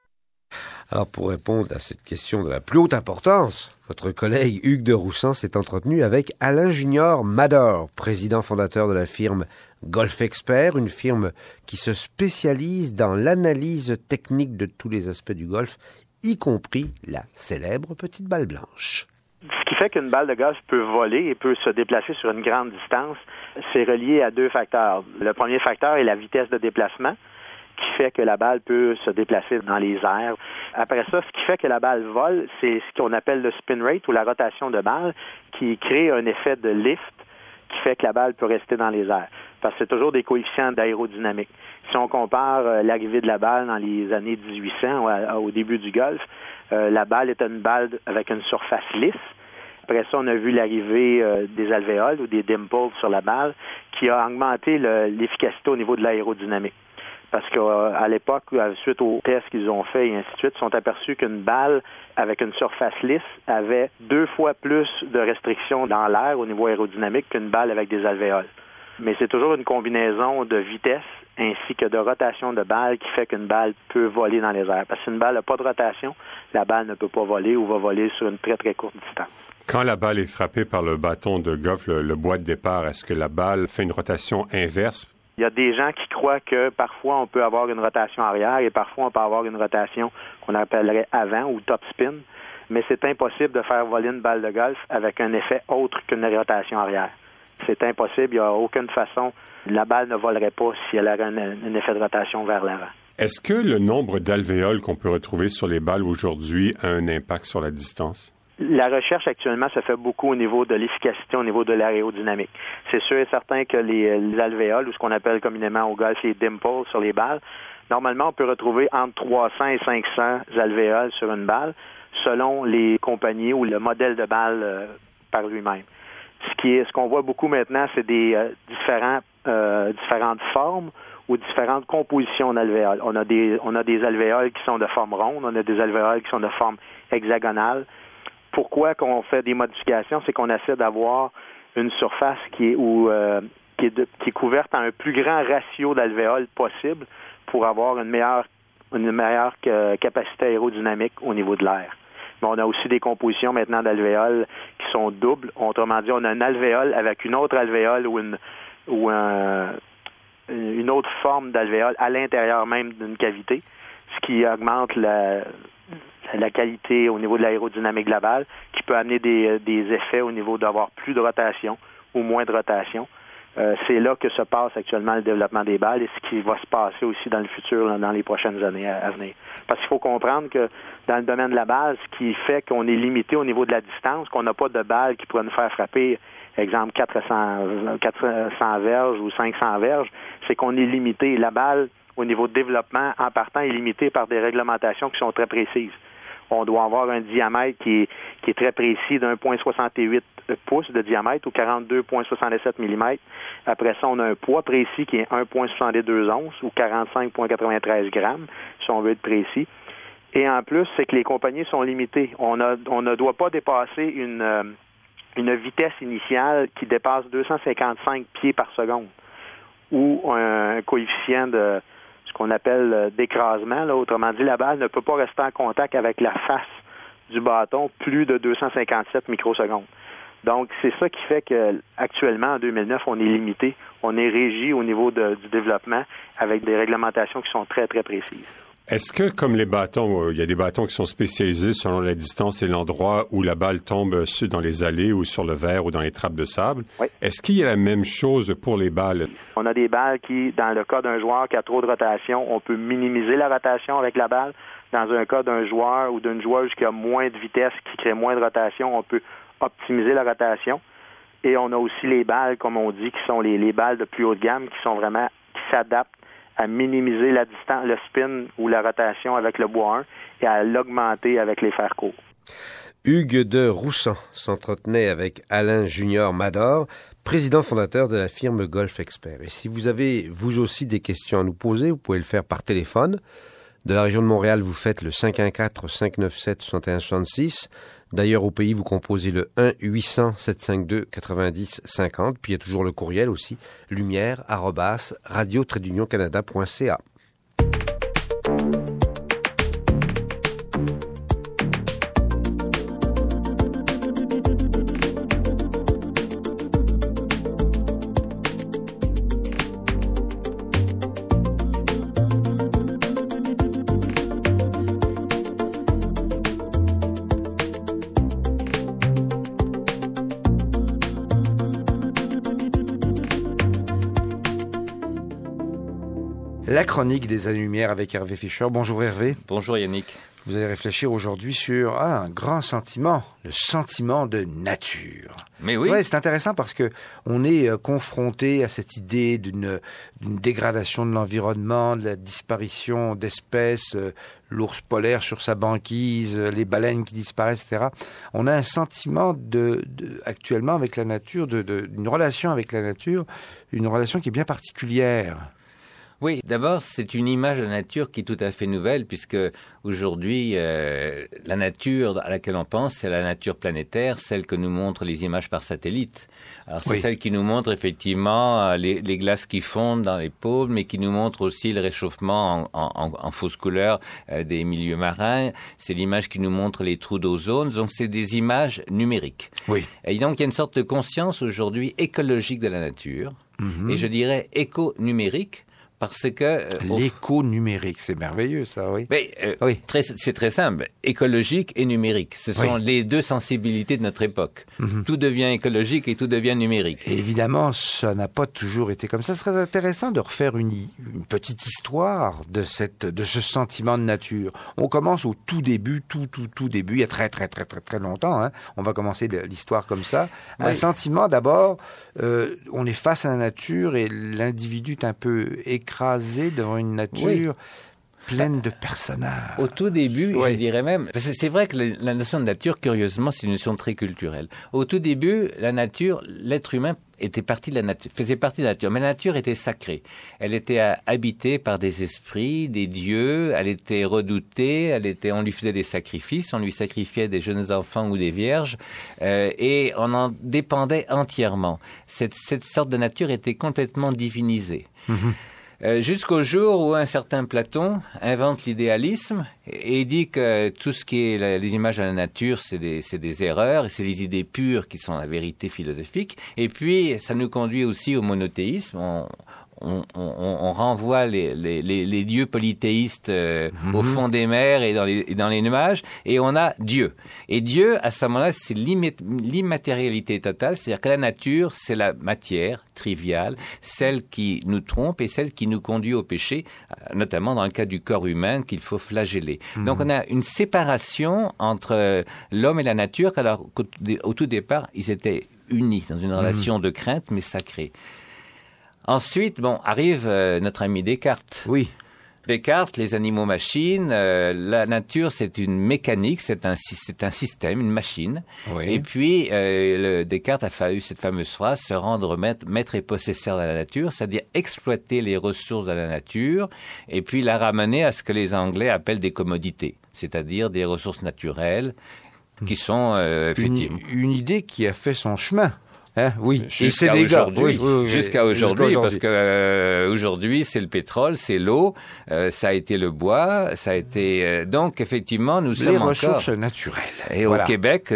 Alors, pour répondre à cette question de la plus haute importance, votre collègue Hugues de Roussan s'est entretenu avec Alain Junior Mador, président fondateur de la firme Golf Expert, une firme qui se spécialise dans l'analyse technique de tous les aspects du golf, y compris la célèbre petite balle blanche. Ce qui fait qu'une balle de golf peut voler et peut se déplacer sur une grande distance, c'est relié à deux facteurs. Le premier facteur est la vitesse de déplacement, qui fait que la balle peut se déplacer dans les airs. Après ça, ce qui fait que la balle vole, c'est ce qu'on appelle le spin rate ou la rotation de balle, qui crée un effet de lift qui fait que la balle peut rester dans les airs. Parce que c'est toujours des coefficients d'aérodynamique. Si on compare l'arrivée de la balle dans les années 1800 au début du golf, la balle était une balle avec une surface lisse. Après ça, on a vu l'arrivée des alvéoles ou des dimples sur la balle qui a augmenté l'efficacité au niveau de l'aérodynamique. Parce qu'à l'époque, suite aux tests qu'ils ont faits et ainsi de suite, ils sont aperçus qu'une balle avec une surface lisse avait 2 fois plus de restrictions dans l'air au niveau aérodynamique qu'une balle avec des alvéoles. Mais c'est toujours une combinaison de vitesse ainsi que de rotation de balle qui fait qu'une balle peut voler dans les airs. Parce que si une balle n'a pas de rotation, la balle ne peut pas voler ou va voler sur une très, très courte distance. Quand la balle est frappée par le bâton de golf, le bois de départ, est-ce que la balle fait une rotation inverse? Il y a des gens qui croient que parfois on peut avoir une rotation arrière et parfois on peut avoir une rotation qu'on appellerait avant ou top spin, mais c'est impossible de faire voler une balle de golf avec un effet autre qu'une rotation arrière. C'est impossible, il n'y a aucune façon. La balle ne volerait pas si elle avait un effet de rotation vers l'avant. Est-ce que le nombre d'alvéoles qu'on peut retrouver sur les balles aujourd'hui a un impact sur la distance? La recherche actuellement se fait beaucoup au niveau de l'efficacité, au niveau de l'aérodynamique. C'est sûr et certain que les alvéoles, ou ce qu'on appelle communément au golf les dimples sur les balles, normalement on peut retrouver entre 300 et 500 alvéoles sur une balle, selon les compagnies ou le modèle de balle par lui-même. Ce qu'on voit beaucoup maintenant, c'est des différentes formes ou différentes compositions d'alvéoles. On a des alvéoles qui sont de forme ronde, on a des alvéoles qui sont de forme hexagonale. Pourquoi qu'on fait des modifications? C'est qu'on essaie d'avoir une surface qui est couverte à un plus grand ratio d'alvéoles possible pour avoir une meilleure capacité aérodynamique au niveau de l'air. Mais on a aussi des compositions maintenant d'alvéoles qui sont doubles. Autrement dit, on a une alvéole avec une autre alvéole ou une autre forme d'alvéole à l'intérieur même d'une cavité, ce qui augmente la qualité au niveau de l'aérodynamique de la balle, qui peut amener des effets au niveau d'avoir plus de rotation ou moins de rotation. C'est là que se passe actuellement le développement des balles et ce qui va se passer aussi dans le futur, dans les prochaines années à venir. Parce qu'il faut comprendre que dans le domaine de la balle, ce qui fait qu'on est limité au niveau de la distance, qu'on n'a pas de balle qui pourrait nous faire frapper, exemple 400 verges ou 500 verges, c'est qu'on est limité. La balle, au niveau de développement, en partant, est limitée par des réglementations qui sont très précises. On doit avoir un diamètre qui est très précis d'1,68 pouces de diamètre ou 42,67 mm. Après ça, on a un poids précis qui est 1,62 onces ou 45,93 grammes, si on veut être précis. Et en plus, c'est que les compagnies sont limitées. On ne doit pas dépasser une vitesse initiale qui dépasse 255 pieds par seconde ou un coefficient de ce qu'on appelle d'écrasement. Là, autrement dit, la balle ne peut pas rester en contact avec la face du bâton plus de 257 microsecondes. Donc, c'est ça qui fait qu'actuellement, en 2009, on est limité, on est régi au niveau du développement avec des réglementations qui sont très, très précises. Est-ce que, comme les bâtons, il y a des bâtons qui sont spécialisés selon la distance et l'endroit où la balle tombe dans les allées ou sur le verre ou dans les trappes de sable? Oui. Est-ce qu'il y a la même chose pour les balles? On a des balles qui, dans le cas d'un joueur qui a trop de rotation, on peut minimiser la rotation avec la balle. Dans un cas d'un joueur ou d'une joueuse qui a moins de vitesse, qui crée moins de rotation, on peut optimiser la rotation. Et on a aussi les balles, comme on dit, qui sont les balles de plus haute gamme, qui sont vraiment, qui s'adaptent à minimiser la distance, le spin ou la rotation avec le bois 1 et à l'augmenter avec les fers courts. Hugues de Roussan s'entretenait avec Alain Junior Mador, président fondateur de la firme Golf Expert. Et si vous avez, vous aussi, des questions à nous poser, vous pouvez le faire par téléphone. De la région de Montréal, vous faites le 514-597-6166. D'ailleurs, au pays, vous composez le 1-800-752-90-50. Puis il y a toujours le courriel aussi, lumière@radio-canada.ca. La chronique des Années-Lumière avec Hervé Fischer. Bonjour Hervé. Bonjour Yannick. Vous allez réfléchir aujourd'hui sur un grand sentiment, le sentiment de nature. Mais oui. C'est intéressant parce que on est confronté à cette idée d'une dégradation de l'environnement, de la disparition d'espèces, l'ours polaire sur sa banquise, les baleines qui disparaissent, etc. On a un sentiment actuellement avec la nature, d'une relation avec la nature, une relation qui est bien particulière. Oui, d'abord, c'est une image de la nature qui est tout à fait nouvelle, puisque aujourd'hui, la nature à laquelle on pense, c'est la nature planétaire, celle que nous montrent les images par satellite. Alors, c'est celle qui nous montre effectivement les glaces qui fondent dans les pôles, mais qui nous montre aussi le réchauffement en fausse couleur des milieux marins. C'est l'image qui nous montre les trous d'ozone. Donc, c'est des images numériques. Oui. Et donc, il y a une sorte de conscience aujourd'hui écologique de la nature, et je dirais éco-numérique. Parce que l'éco-numérique, c'est merveilleux, ça, oui. Mais, c'est très simple. Écologique et numérique, ce sont les deux sensibilités de notre époque. Tout devient écologique et tout devient numérique. Et évidemment, ça n'a pas toujours été comme ça. Ce serait intéressant de refaire une petite histoire de ce sentiment de nature. On commence au tout début, tout début, il y a très longtemps. Hein. On va commencer l'histoire comme ça. Oui. Un sentiment d'abord, on est face à la nature et l'individu est un peu écrasé devant une nature pleine de personnages. Au tout début, je dirais même... C'est vrai que la notion de nature, curieusement, c'est une notion très culturelle. Au tout début, la nature, l'être humain faisait partie de la nature. Mais la nature était sacrée. Elle était habitée par des esprits, des dieux. Elle était redoutée. On lui faisait des sacrifices. On lui sacrifiait des jeunes enfants ou des vierges. Et on en dépendait entièrement. Cette sorte de nature était complètement divinisée. Jusqu'au jour où un certain Platon invente l'idéalisme et dit que tout ce qui est les images de la nature, c'est des erreurs, et c'est les idées pures qui sont la vérité philosophique. Et puis, ça nous conduit aussi au monothéisme. On renvoie les dieux polythéistes au fond des mers et dans les nuages, et on a Dieu. Et Dieu, à ce moment-là, c'est l'immatérialité totale, c'est-à-dire que la nature, c'est la matière triviale, celle qui nous trompe et celle qui nous conduit au péché, notamment dans le cas du corps humain qu'il faut flageller. Donc on a une séparation entre l'homme et la nature, alors qu'au tout départ, ils étaient unis dans une relation de crainte, mais sacrée. Ensuite, arrive notre ami Descartes. Oui. Descartes, les animaux-machines, la nature, c'est une mécanique, c'est un système, une machine. Oui. Et puis, Descartes a eu cette fameuse phrase, se rendre maître et possesseur de la nature, c'est-à-dire exploiter les ressources de la nature, et puis la ramener à ce que les Anglais appellent des commodités, c'est-à-dire des ressources naturelles qui sont effectivement... Une idée qui a fait son chemin Oui, jusqu'à aujourd'hui. Jusqu'à aujourd'hui, parce que aujourd'hui, c'est le pétrole, c'est l'eau, ça a été le bois, ça a été... donc, effectivement, nous sommes encore... Les ressources naturelles. Et au Québec,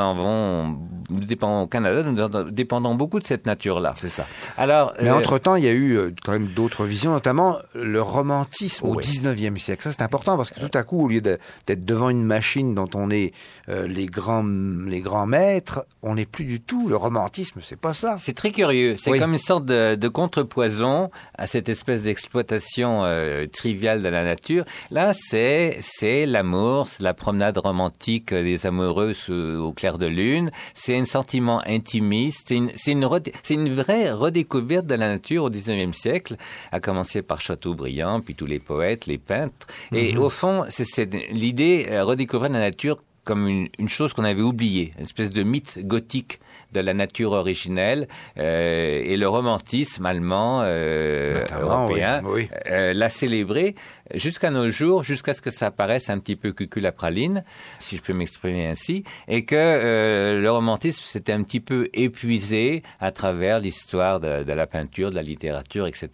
au Canada, nous dépendons beaucoup de cette nature-là. C'est ça. Alors, mais entre-temps, il y a eu quand même d'autres visions, notamment le romantisme au 19e siècle. Ça, c'est important parce que tout à coup, au lieu d'être devant une machine dont on est les grands maîtres, on n'est plus du tout. Le romantisme, c'est pas ça. C'est très curieux. C'est comme une sorte de contrepoison à cette espèce d'exploitation triviale de la nature. Là, c'est l'amour, c'est la promenade romantique des amoureux au clair de lune. C'est un sentiment intimiste. C'est une vraie redécouverte de la nature au 19e siècle, à commencer par Chateaubriand, puis tous les poètes, les peintres. Et au fond, c'est l'idée redécouvrir la nature comme une chose qu'on avait oubliée, une espèce de mythe gothique de la nature originelle, et le romantisme allemand, européen, l'a célébré jusqu'à nos jours, jusqu'à ce que ça paraisse un petit peu cucul-la-praline, si je peux m'exprimer ainsi, et que le romantisme s'était un petit peu épuisé à travers l'histoire de la peinture, de la littérature, etc.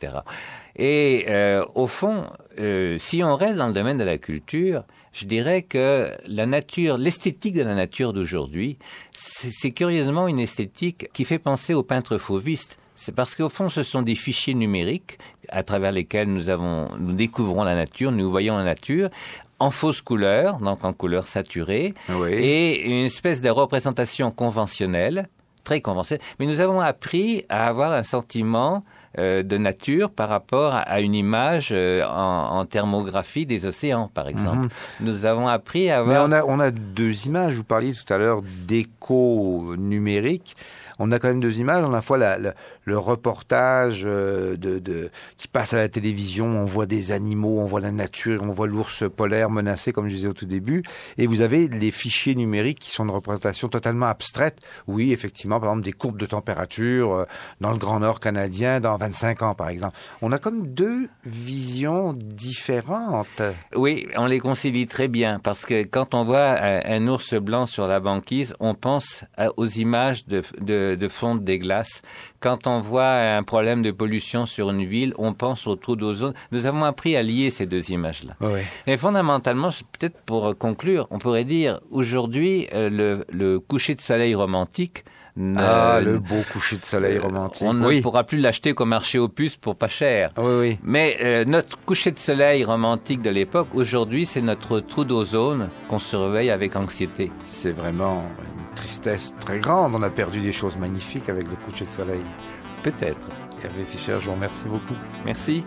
Et au fond, si on reste dans le domaine de la culture, je dirais que la nature, l'esthétique de la nature d'aujourd'hui, c'est curieusement une esthétique qui fait penser aux peintres fauvistes. C'est parce qu'au fond, ce sont des fichiers numériques à travers lesquels nous découvrons la nature, nous voyons la nature en fausse couleur, donc en couleur saturée, et une espèce de représentation conventionnelle, très conventionnelle. Mais nous avons appris à avoir un sentiment de nature par rapport à une image en thermographie des océans, par exemple. Nous avons appris à avoir... Mais on a deux images. Vous parliez tout à l'heure d'écho numérique. On a quand même deux images. On a à la fois le reportage qui passe à la télévision. On voit des animaux, on voit la nature, on voit l'ours polaire menacé, comme je disais au tout début. Et vous avez les fichiers numériques qui sont de représentation totalement abstraite. Oui, effectivement, par exemple, des courbes de température dans le Grand Nord canadien dans 25 ans, par exemple. On a comme deux visions différentes. Oui, on les concilie très bien, parce que quand on voit un ours blanc sur la banquise, on pense aux images de fonte des glaces. Quand on voit un problème de pollution sur une ville, on pense au trou d'ozone. Nous avons appris à lier ces deux images-là. Et fondamentalement, peut-être pour conclure, on pourrait dire aujourd'hui, le coucher de soleil romantique, le beau coucher de soleil romantique. On ne pourra plus l'acheter qu'au marché aux puces pour pas cher. Mais notre coucher de soleil romantique de l'époque, aujourd'hui, c'est notre trou d'ozone qu'on surveille avec anxiété. C'est vraiment une tristesse très grande. On a perdu des choses magnifiques avec le coucher de soleil. Peut-être. Hervé Fischer, je vous remercie beaucoup. Merci.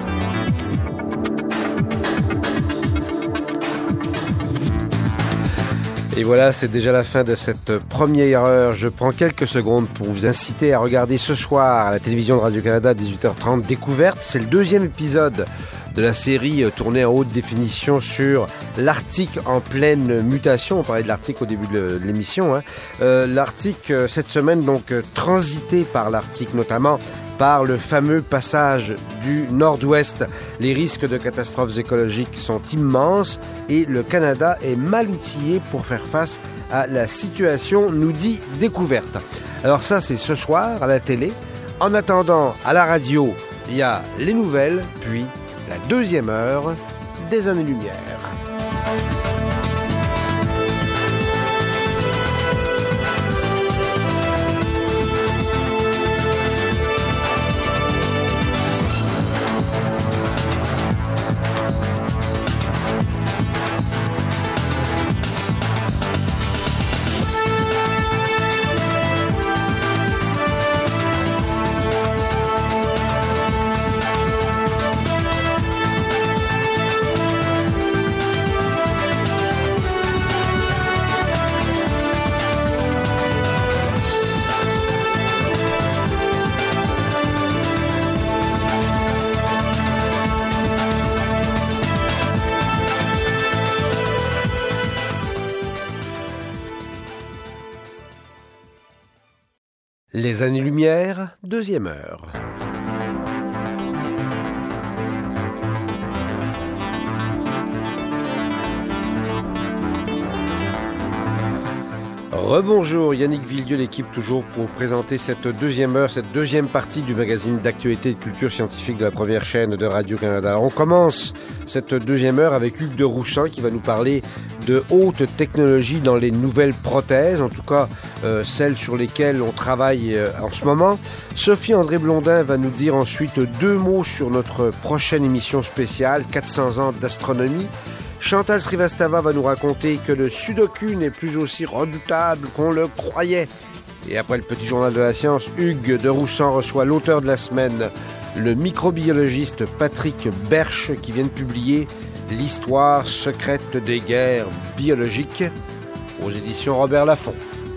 Et voilà, c'est déjà la fin de cette première heure. Je prends quelques secondes pour vous inciter à regarder ce soir à la télévision de Radio-Canada à 18h30 Découverte. C'est le deuxième épisode de la série tournée en haute définition sur l'Arctique en pleine mutation. On parlait de l'Arctique au début de l'émission. L'Arctique, cette semaine, donc transité par l'Arctique, notamment par le fameux passage du Nord-Ouest. Les risques de catastrophes écologiques sont immenses et le Canada est mal outillé pour faire face à la situation, nous dit Découverte. Alors ça, c'est ce soir à la télé. En attendant, à la radio, il y a les nouvelles, puis la deuxième heure des Années-Lumière. Les Années-Lumière, deuxième heure. Rebonjour, Yannick Villieu, l'équipe toujours pour présenter cette deuxième heure, cette deuxième partie du magazine d'actualité et de culture scientifique de la première chaîne de Radio-Canada. On commence cette deuxième heure avec Hugues de Roussan qui va nous parler de haute technologie dans les nouvelles prothèses, en tout cas celles sur lesquelles on travaille en ce moment. Sophie André Blondin va nous dire ensuite 2 mots sur notre prochaine émission spéciale, 400 ans d'astronomie. Chantal Srivastava va nous raconter que le sudoku n'est plus aussi redoutable qu'on le croyait. Et après le petit journal de la science, Hugues de Roussan reçoit l'auteur de la semaine, le microbiologiste Patrick Berche, qui vient de publier L'histoire secrète des guerres biologiques aux éditions Robert Laffont.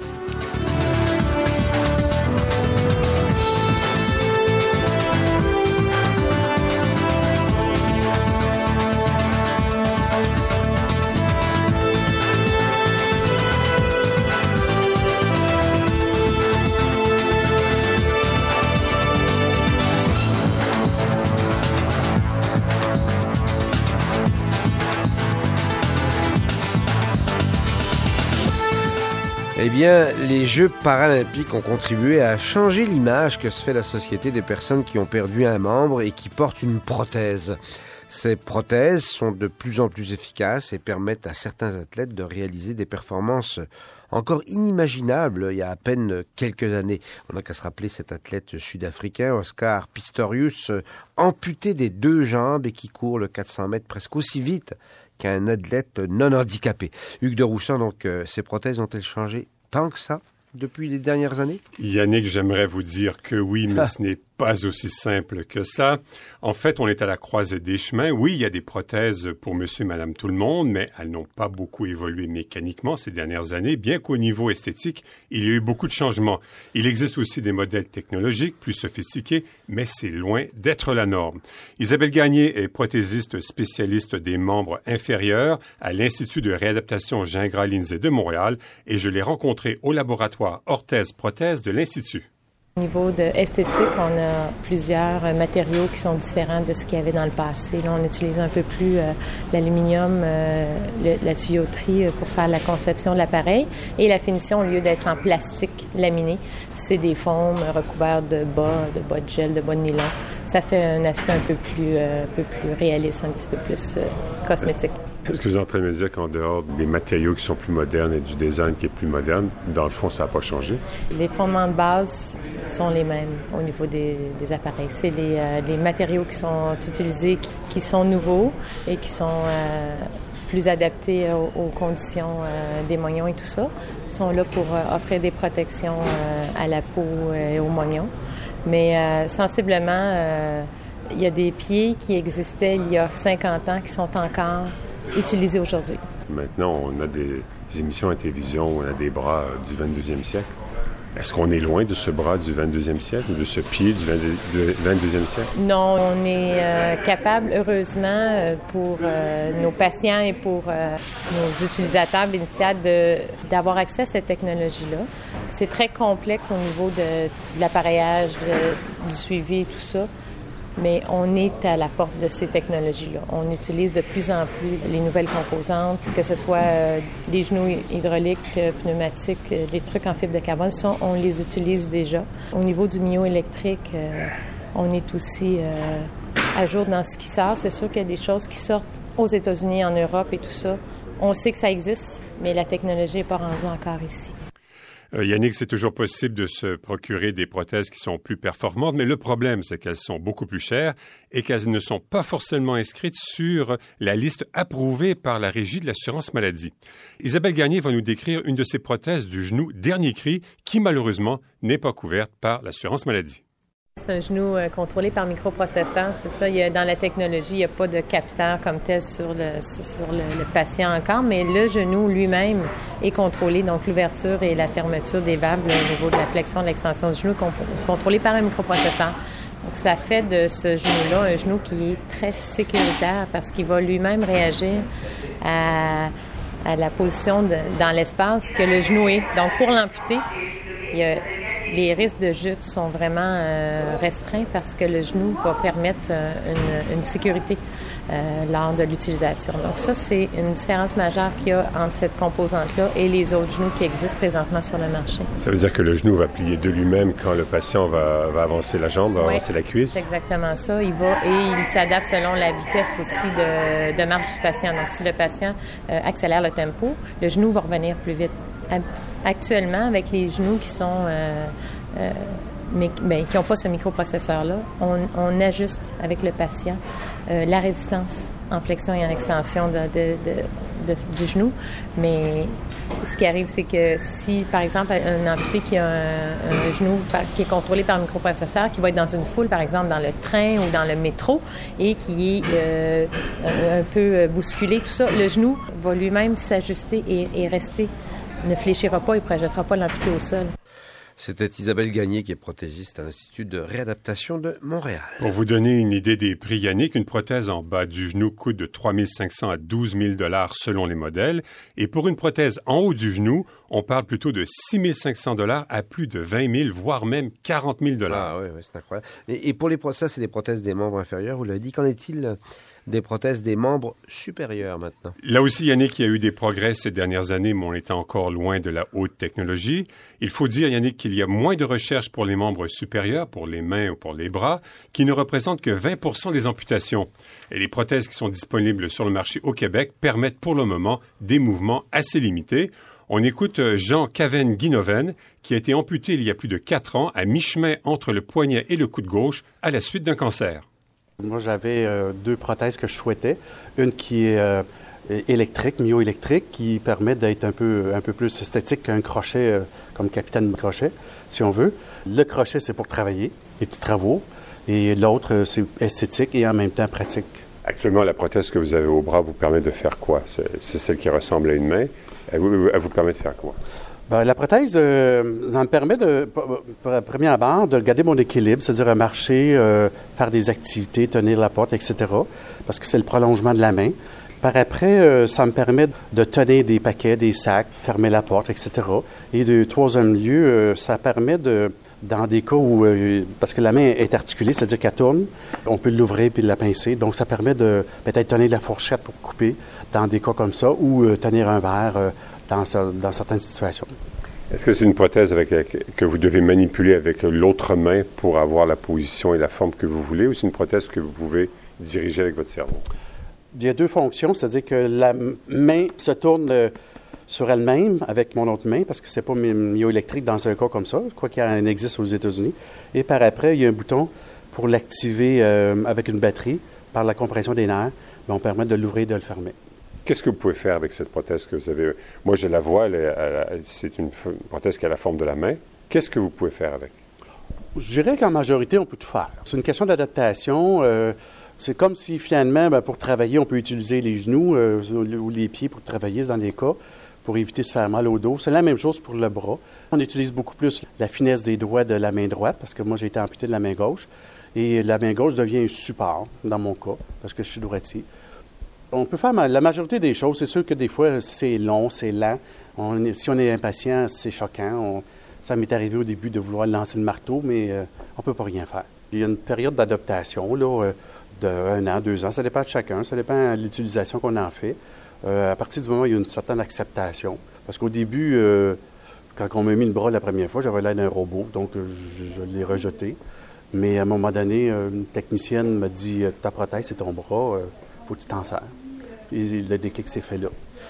Eh bien, les Jeux paralympiques ont contribué à changer l'image que se fait la société des personnes qui ont perdu un membre et qui portent une prothèse. Ces prothèses sont de plus en plus efficaces et permettent à certains athlètes de réaliser des performances encore inimaginables il y a à peine quelques années. On n'a qu'à se rappeler cet athlète sud-africain, Oscar Pistorius, amputé des 2 jambes et qui court le 400 mètres presque aussi vite qu'un athlète non handicapé. Hugues de Roussan, donc, ces prothèses ont-elles changé tant que ça depuis les dernières années? Yannick, j'aimerais vous dire que oui, mais ce n'est pas aussi simple que ça. En fait, on est à la croisée des chemins. Oui, il y a des prothèses pour monsieur et madame tout le monde, mais elles n'ont pas beaucoup évolué mécaniquement ces dernières années, bien qu'au niveau esthétique, il y a eu beaucoup de changements. Il existe aussi des modèles technologiques plus sophistiqués, mais c'est loin d'être la norme. Isabelle Gagné est prothésiste spécialiste des membres inférieurs à l'Institut de réadaptation Gingras-Lindsay de Montréal et je l'ai rencontrée au laboratoire Orthèse-Prothèse de l'Institut. Au niveau de esthétique, on a plusieurs matériaux qui sont différents de ce qu'il y avait dans le passé. Là, on utilise un peu plus l'aluminium, la tuyauterie pour faire la conception de l'appareil. Et la finition, au lieu d'être en plastique laminé, c'est des foams recouverts de bas de gel, de bas de nylon. Ça fait un aspect un peu plus réaliste, un petit peu plus cosmétique. Est-ce que vous êtes en train de me dire qu'en dehors des matériaux qui sont plus modernes et du design qui est plus moderne, dans le fond, ça n'a pas changé? Les fondements de base sont les mêmes au niveau des appareils. C'est les matériaux qui sont utilisés qui sont nouveaux et qui sont plus adaptés aux conditions des mognons et tout ça. Ils sont là pour offrir des protections à la peau et aux mognons. Mais sensiblement, il y a des pieds qui existaient il y a 50 ans qui sont encore utilisés aujourd'hui. Maintenant, on a des émissions à télévision où on a des bras du 22e siècle. Est-ce qu'on est loin de ce bras du 22e siècle ou de ce pied du 22e siècle? Non, on est capable, heureusement, pour nos patients et pour nos utilisateurs bénéficiaires d'avoir accès à cette technologie-là. C'est très complexe au niveau de l'appareillage, du suivi et tout ça. Mais on est à la porte de ces technologies-là. On utilise de plus en plus les nouvelles composantes, que ce soit les genoux hydrauliques, pneumatiques, les trucs en fibre de carbone, ça, on les utilise déjà. Au niveau du myoélectrique, on est aussi à jour dans ce qui sort. C'est sûr qu'il y a des choses qui sortent aux États-Unis, en Europe et tout ça. On sait que ça existe, mais la technologie n'est pas rendue encore ici. Yannick, c'est toujours possible de se procurer des prothèses qui sont plus performantes, mais le problème, c'est qu'elles sont beaucoup plus chères et qu'elles ne sont pas forcément inscrites sur la liste approuvée par la Régie de l'assurance maladie. Isabelle Gagné va nous décrire une de ces prothèses du genou dernier cri qui, malheureusement, n'est pas couverte par l'assurance maladie. C'est un genou contrôlé par microprocesseur, c'est ça. Dans la technologie, il n'y a pas de capteur comme tel sur le patient encore, mais le genou lui-même est contrôlé, donc l'ouverture et la fermeture des valves au niveau de la flexion, de l'extension du genou, contrôlé par un microprocesseur. Donc, ça fait de ce genou-là un genou qui est très sécuritaire parce qu'il va lui-même réagir à la position dans l'espace que le genou est. Donc, pour l'amputer, les risques de chute sont vraiment restreints parce que le genou va permettre une sécurité lors de l'utilisation. Donc ça, c'est une différence majeure qu'il y a entre cette composante-là et les autres genoux qui existent présentement sur le marché. Ça veut dire que le genou va plier de lui-même quand le patient va avancer la jambe, va avancer la cuisse? C'est exactement ça. Il s'adapte selon la vitesse aussi de marche du patient. Donc si le patient accélère le tempo, le genou va revenir plus vite. Actuellement, avec les genoux qui sont... qui n'ont pas ce microprocesseur-là, on ajuste avec le patient la résistance en flexion et en extension du genou. Mais ce qui arrive, c'est que si, par exemple, un amputé qui a un genou qui est contrôlé par un microprocesseur, qui va être dans une foule, par exemple, dans le train ou dans le métro, et qui est un peu bousculé, tout ça, le genou va lui-même s'ajuster et rester, ne fléchira pas et ne projettera pas l'amputé au sol. C'était Isabelle Gagné, qui est prothésiste à l'Institut de réadaptation de Montréal. Pour vous donner une idée des prix, Yannick, une prothèse en bas du genou coûte de 3 500 à 12 000 $ selon les modèles. Et pour une prothèse en haut du genou, on parle plutôt de 6 500 $ à plus de 20 000, voire même 40 000 $. Ah oui, c'est incroyable. Et pour les prothèses, c'est des prothèses des membres inférieurs, vous l'avez dit. Qu'en est-il des prothèses des membres supérieurs maintenant? Là aussi, Yannick, il y a eu des progrès ces dernières années, mais on est encore loin de la haute technologie. Il faut dire, Yannick, qu'il y a moins de recherches pour les membres supérieurs, pour les mains ou pour les bras, qui ne représentent que 20% des amputations. Et les prothèses qui sont disponibles sur le marché au Québec permettent pour le moment des mouvements assez limités. On écoute Jean Caven-Guinoven, qui a été amputé il y a plus de 4 ans, à mi-chemin entre le poignet et le coude gauche, à la suite d'un cancer. Moi, j'avais 2 prothèses que je souhaitais. Une qui est électrique, myoélectrique, qui permet d'être un peu plus esthétique qu'un crochet, comme Capitaine Crochet, si on veut. Le crochet, c'est pour travailler, les petits travaux. Et l'autre, c'est esthétique et en même temps pratique. Actuellement, la prothèse que vous avez au bras vous permet de faire quoi? C'est celle qui ressemble à une main. Elle vous permet de faire quoi? Ben, la prothèse, ça me permet premier abord, de garder mon équilibre, c'est-à-dire marcher, faire des activités, tenir la porte, etc., parce que c'est le prolongement de la main. Par après, ça me permet de tenir des paquets, des sacs, fermer la porte, etc. Et de troisième lieu, ça permet dans des cas où, parce que la main est articulée, c'est-à-dire qu'elle tourne, on peut l'ouvrir puis la pincer. Donc, ça permet de peut-être tenir la fourchette pour couper dans des cas comme ça ou tenir un verre dans certaines situations. Est-ce que c'est une prothèse que vous devez manipuler avec l'autre main pour avoir la position et la forme que vous voulez, ou c'est une prothèse que vous pouvez diriger avec votre cerveau? Il y a 2 fonctions, c'est-à-dire que la main se tourne sur elle-même avec mon autre main, parce que c'est pas myoélectrique dans un cas comme ça, quoi qu'il en existe aux États-Unis. Et par après, il y a un bouton pour l'activer avec une batterie par la compression des nerfs. On permet de l'ouvrir et de le fermer. Qu'est-ce que vous pouvez faire avec cette prothèse que vous avez? Moi, je la vois, c'est une prothèse qui a la forme de la main. Qu'est-ce que vous pouvez faire avec? Je dirais qu'en majorité, on peut tout faire. C'est une question d'adaptation. C'est comme si, finalement, pour travailler, on peut utiliser les genoux ou les pieds pour travailler dans des cas, pour éviter de se faire mal au dos. C'est la même chose pour le bras. On utilise beaucoup plus la finesse des doigts de la main droite, parce que moi, j'ai été amputé de la main gauche. Et la main gauche devient un support, dans mon cas, parce que je suis droitier. On peut faire la majorité des choses. C'est sûr que des fois, c'est long, c'est lent. Si on est impatient, c'est choquant. Ça m'est arrivé au début de vouloir lancer le marteau, mais on ne peut pas rien faire. Il y a une période d'adaptation, là, de 1 an, 2 ans. Ça dépend de chacun. Ça dépend de l'utilisation qu'on en fait. À partir du moment où il y a une certaine acceptation. Parce qu'au début, quand on m'a mis le bras la première fois, j'avais l'air d'un robot, donc je l'ai rejeté. Mais à un moment donné, une technicienne m'a dit « Ta prothèse, c'est ton bras, faut que tu t'en sers. » Et le déclic s'est fait là.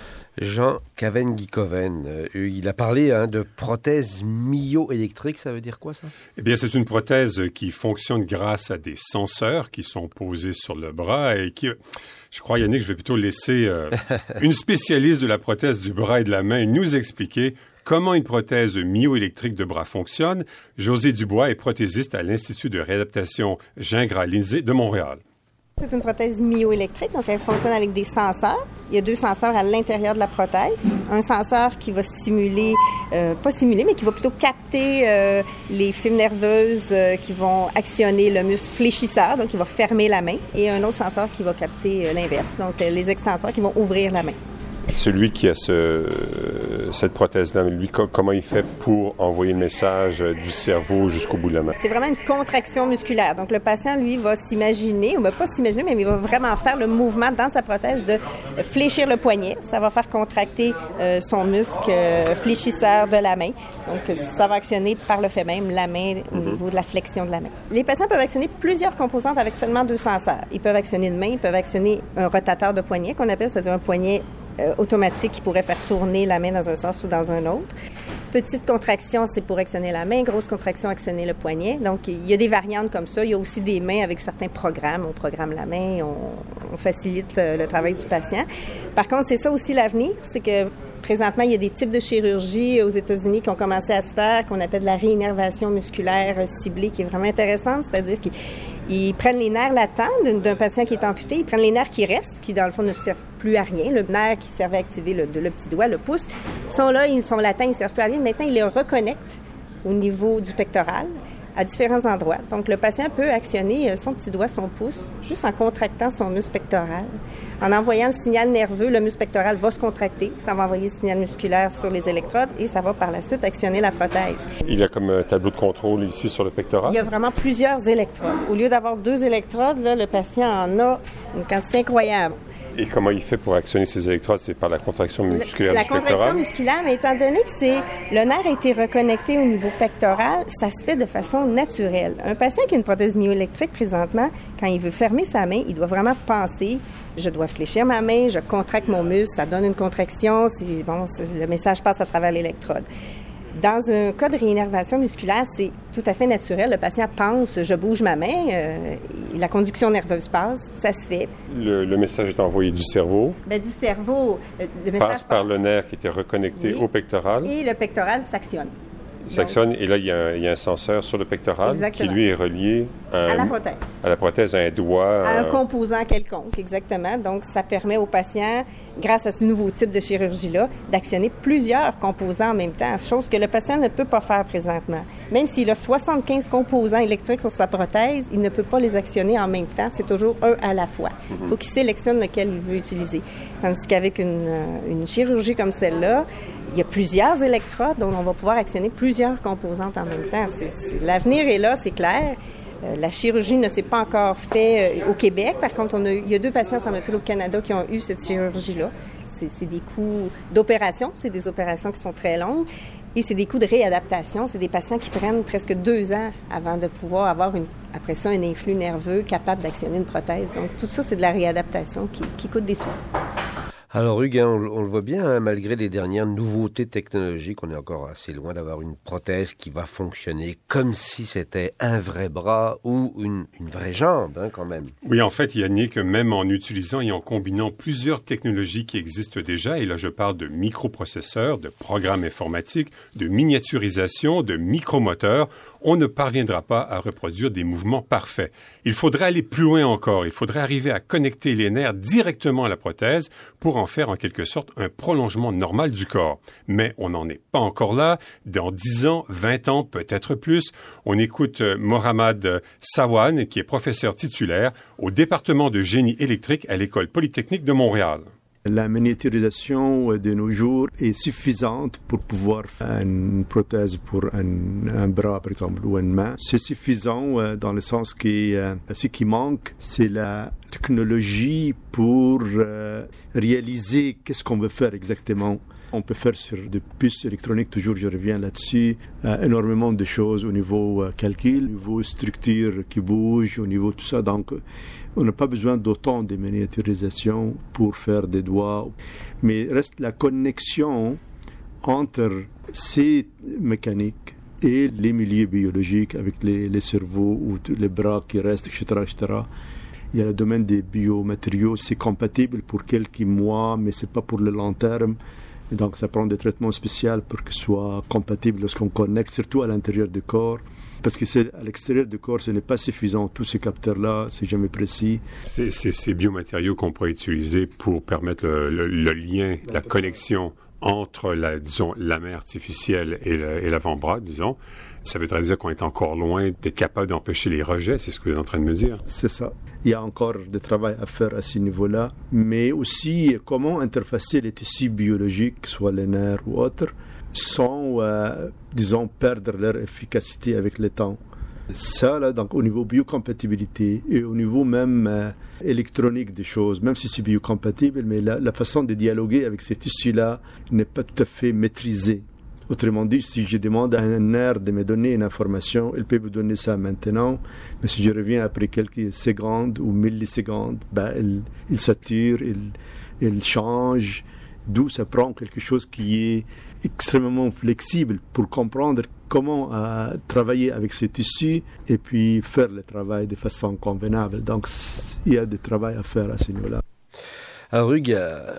Jean Caven-Guinoven, il a parlé de prothèse myoélectrique, ça veut dire quoi ça? Eh bien, c'est une prothèse qui fonctionne grâce à des senseurs qui sont posés sur le bras et qui... Je crois, Yannick, je vais plutôt laisser une spécialiste de la prothèse du bras et de la main nous expliquer comment une prothèse myoélectrique de bras fonctionne. Josée Dubois est prothésiste à l'Institut de réadaptation Gingras-Lindsay de Montréal. C'est une prothèse myoélectrique, donc elle fonctionne avec des senseurs. Il y a 2 senseurs à l'intérieur de la prothèse. Un senseur qui va simuler, pas simuler, mais qui va plutôt capter les fibres nerveuses qui vont actionner le muscle fléchisseur, donc qui va fermer la main. Et un autre senseur qui va capter l'inverse, donc les extenseurs qui vont ouvrir la main. Celui qui a cette prothèse-là, lui, comment il fait pour envoyer le message du cerveau jusqu'au bout de la main? C'est vraiment une contraction musculaire. Donc, le patient, lui, va s'imaginer, ou pas s'imaginer, mais il va vraiment faire le mouvement dans sa prothèse de fléchir le poignet. Ça va faire contracter son muscle fléchisseur de la main. Donc, ça va actionner par le fait même la main au niveau de la flexion de la main. Les patients peuvent actionner plusieurs composantes avec seulement 2 senseurs. Ils peuvent actionner une main, ils peuvent actionner un rotateur de poignet qu'on appelle, c'est-à-dire un poignet automatique qui pourrait faire tourner la main dans un sens ou dans un autre. Petite contraction, c'est pour actionner la main. Grosse contraction, actionner le poignet. Donc, il y a des variantes comme ça. Il y a aussi des mains avec certains programmes. On programme la main, on facilite le travail du patient. Par contre, c'est ça aussi l'avenir, c'est que présentement, il y a des types de chirurgie aux États-Unis qui ont commencé à se faire, qu'on appelle de la réinnervation musculaire ciblée, qui est vraiment intéressante. C'est-à-dire qu'ils prennent les nerfs latents d'un patient qui est amputé, ils prennent les nerfs qui restent, qui dans le fond ne servent plus à rien. Le nerf qui servait à activer le petit doigt, le pouce, ils sont là, ils sont latents, ils ne servent plus à rien. Maintenant, ils les reconnectent au niveau du pectoral à différents endroits. Donc, le patient peut actionner son petit doigt, son pouce, juste en contractant son muscle pectoral. En envoyant le signal nerveux, le muscle pectoral va se contracter, ça va envoyer le signal musculaire sur les électrodes et ça va par la suite actionner la prothèse. Il y a comme un tableau de contrôle ici sur le pectoral? Il y a vraiment plusieurs électrodes. Au lieu d'avoir 2 électrodes, là, le patient en a une quantité incroyable. Et comment il fait pour actionner ces électrodes? C'est par la contraction musculaire du pectoral? La contraction musculaire, mais étant donné que le nerf a été reconnecté au niveau pectoral, ça se fait de façon naturelle. Un patient qui a une prothèse myoélectrique présentement, quand il veut fermer sa main, il doit vraiment penser, je dois fléchir ma main, je contracte mon muscle, ça donne une contraction, le message passe à travers l'électrode. Dans un cas de réinnervation musculaire, c'est tout à fait naturel. Le patient pense, je bouge ma main, la conduction nerveuse passe, ça se fait. Le message est envoyé du cerveau. Du cerveau, le message passe par le nerf qui était reconnecté au pectoral. Et le pectoral s'actionne. Et là, il y a un senseur sur le pectoral. Exactement. Qui, lui, est relié à la prothèse. À la prothèse, à un doigt. À un composant quelconque, exactement. Donc, ça permet au patient, grâce à ce nouveau type de chirurgie-là, d'actionner plusieurs composants en même temps, chose que le patient ne peut pas faire présentement. Même s'il a 75 composants électriques sur sa prothèse, il ne peut pas les actionner en même temps. C'est toujours un à la fois. Il faut qu'il sélectionne lequel il veut utiliser. Tandis qu'avec une chirurgie comme celle-là, il y a plusieurs électrodes dont on va pouvoir actionner plusieurs composantes en même temps. L'avenir est là, c'est clair. La chirurgie ne s'est pas encore faite au Québec. Par contre, il y a 2 patients, semble-t-il, au Canada qui ont eu cette chirurgie-là. C'est des coûts d'opération. C'est des opérations qui sont très longues. Et c'est des coûts de réadaptation. C'est des patients qui prennent presque 2 ans avant de pouvoir avoir, après ça, un influx nerveux capable d'actionner une prothèse. Donc, tout ça, c'est de la réadaptation qui coûte des sous. Alors, Hugues, on le voit bien, malgré les dernières nouveautés technologiques, on est encore assez loin d'avoir une prothèse qui va fonctionner comme si c'était un vrai bras ou une vraie jambe, quand même. Oui, en fait, Yannick, même en utilisant et en combinant plusieurs technologies qui existent déjà, et là je parle de microprocesseurs, de programmes informatiques, de miniaturisation, de micromoteurs, on ne parviendra pas à reproduire des mouvements parfaits. Il faudrait aller plus loin encore, il faudrait arriver à connecter les nerfs directement à la prothèse pour en faire en quelque sorte un prolongement normal du corps. Mais on n'en est pas encore là. Dans 10 ans, 20 ans, peut-être plus, on écoute Mohamed Sawan, qui est professeur titulaire au département de génie électrique à l'École polytechnique de Montréal. La miniaturisation de nos jours est suffisante pour pouvoir faire une prothèse pour un bras, par exemple, ou une main. C'est suffisant dans le sens que ce qui manque, c'est la technologie pour réaliser qu'est-ce qu'on veut faire exactement. On peut faire sur des puces électroniques, toujours je reviens là-dessus, énormément de choses au niveau calcul, au niveau structure qui bouge, au niveau tout ça. Donc, on n'a pas besoin d'autant de miniaturisation pour faire des doigts. Mais reste la connexion entre ces mécaniques et les milieux biologiques avec les cerveaux ou les bras qui restent, etc., etc. Il y a le domaine des biomatériaux. C'est compatible pour quelques mois, mais ce n'est pas pour le long terme. Et donc, ça prend des traitements spéciaux pour que ce soit compatible lorsqu'on connecte, surtout à l'intérieur du corps. Parce que à l'extérieur du corps, ce n'est pas suffisant. Tous ces capteurs-là, c'est jamais précis. C'est ces biomatériaux qu'on pourrait utiliser pour permettre le lien, la connexion entre la main artificielle et l'avant-bras, disons. Ça voudrait dire qu'on est encore loin d'être capable d'empêcher les rejets, c'est ce que vous êtes en train de me dire. C'est ça. Il y a encore du travail à faire à ce niveau-là, mais aussi comment interfacer les tissus biologiques, soit les nerfs ou autres, sans, disons, perdre leur efficacité avec le temps. Ça, là, donc, au niveau biocompatibilité et au niveau même électronique des choses, même si c'est biocompatible, mais la façon de dialoguer avec ces tissus-là n'est pas tout à fait maîtrisée. Autrement dit, si je demande à un nerf de me donner une information, il peut vous donner ça maintenant, mais si je reviens après quelques secondes ou millisecondes, il sature, il change, d'où ça prend quelque chose qui est extrêmement flexible pour comprendre comment travailler avec ces tissus et puis faire le travail de façon convenable. Donc, il y a du travail à faire à ce niveau-là. Alors Hugues,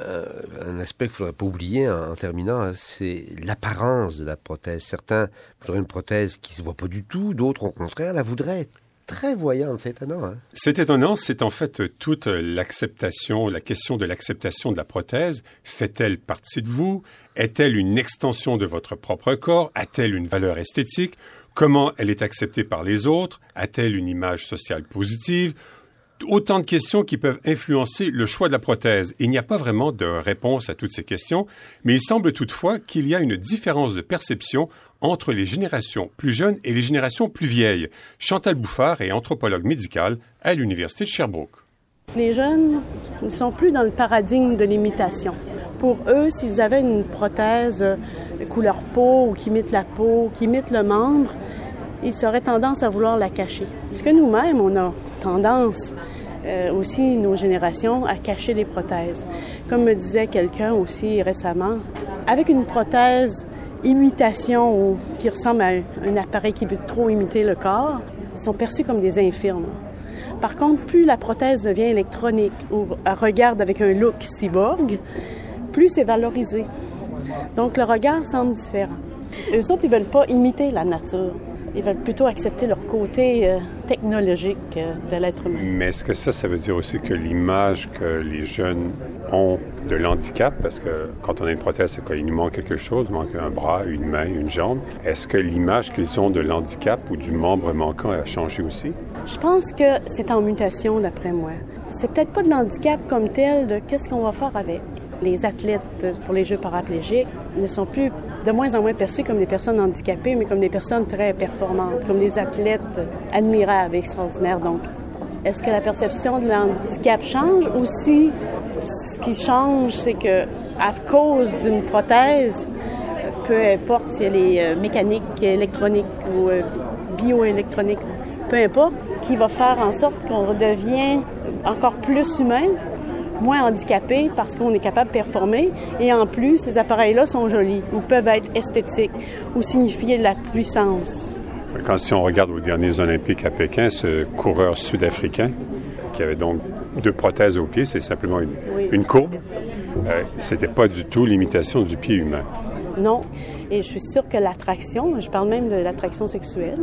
un aspect qu'il ne faudrait pas oublier en terminant, c'est l'apparence de la prothèse. Certains voudraient une prothèse qui ne se voit pas du tout, d'autres au contraire la voudraient être très voyante. C'est étonnant. Hein? C'est étonnant, c'est en fait toute l'acceptation, la question de l'acceptation de la prothèse. Fait-elle partie de vous? Est-elle une extension de votre propre corps? A-t-elle une valeur esthétique? Comment elle est acceptée par les autres? A-t-elle une image sociale positive? Autant de questions qui peuvent influencer le choix de la prothèse. Il n'y a pas vraiment de réponse à toutes ces questions, mais il semble toutefois qu'il y a une différence de perception entre les générations plus jeunes et les générations plus vieilles. Chantal Bouffard est anthropologue médicale à l'Université de Sherbrooke. Les jeunes ne sont plus dans le paradigme de l'imitation. Pour eux, s'ils avaient une prothèse couleur peau ou qui imite la peau, qui imite le membre, ils auraient tendance à vouloir la cacher. Parce que nous-mêmes, on a tendance, aussi nos générations, à cacher les prothèses. Comme me disait quelqu'un aussi récemment, avec une prothèse imitation ou qui ressemble à un appareil qui veut trop imiter le corps, ils sont perçus comme des infirmes. Par contre, plus la prothèse devient électronique ou regarde avec un look cyborg, plus c'est valorisé. Donc le regard semble différent. Eux autres, ils ne veulent pas imiter la nature. Ils veulent plutôt accepter leur côté technologique de l'être humain. Mais est-ce que ça veut dire aussi que l'image que les jeunes ont de l'handicap, parce que quand on a une prothèse, c'est qu'il nous manque quelque chose, il manque un bras, une main, une jambe. Est-ce que l'image qu'ils ont de l'handicap ou du membre manquant a changé aussi? Je pense que c'est en mutation, d'après moi. C'est peut-être pas de l'handicap comme tel, de qu'est-ce qu'on va faire avec. Les athlètes pour les Jeux paraplégiques ne sont plus de moins en moins perçus comme des personnes handicapées, mais comme des personnes très performantes, comme des athlètes admirables et extraordinaires. Donc, est-ce que la perception de l'handicap change? Aussi, ce qui change, c'est que à cause d'une prothèse, peu importe si elle est mécanique, électronique ou bioélectronique, peu importe, qui va faire en sorte qu'on redevient encore plus humain, moins handicapés parce qu'on est capable de performer. Et en plus, ces appareils-là sont jolis ou peuvent être esthétiques ou signifier de la puissance. Si on regarde aux derniers Olympiques à Pékin, ce coureur sud-africain qui avait donc 2 prothèses au pied, c'est simplement une courbe. C'était pas du tout l'imitation du pied humain. Non. Et je suis sûre que l'attraction, je parle même de l'attraction sexuelle,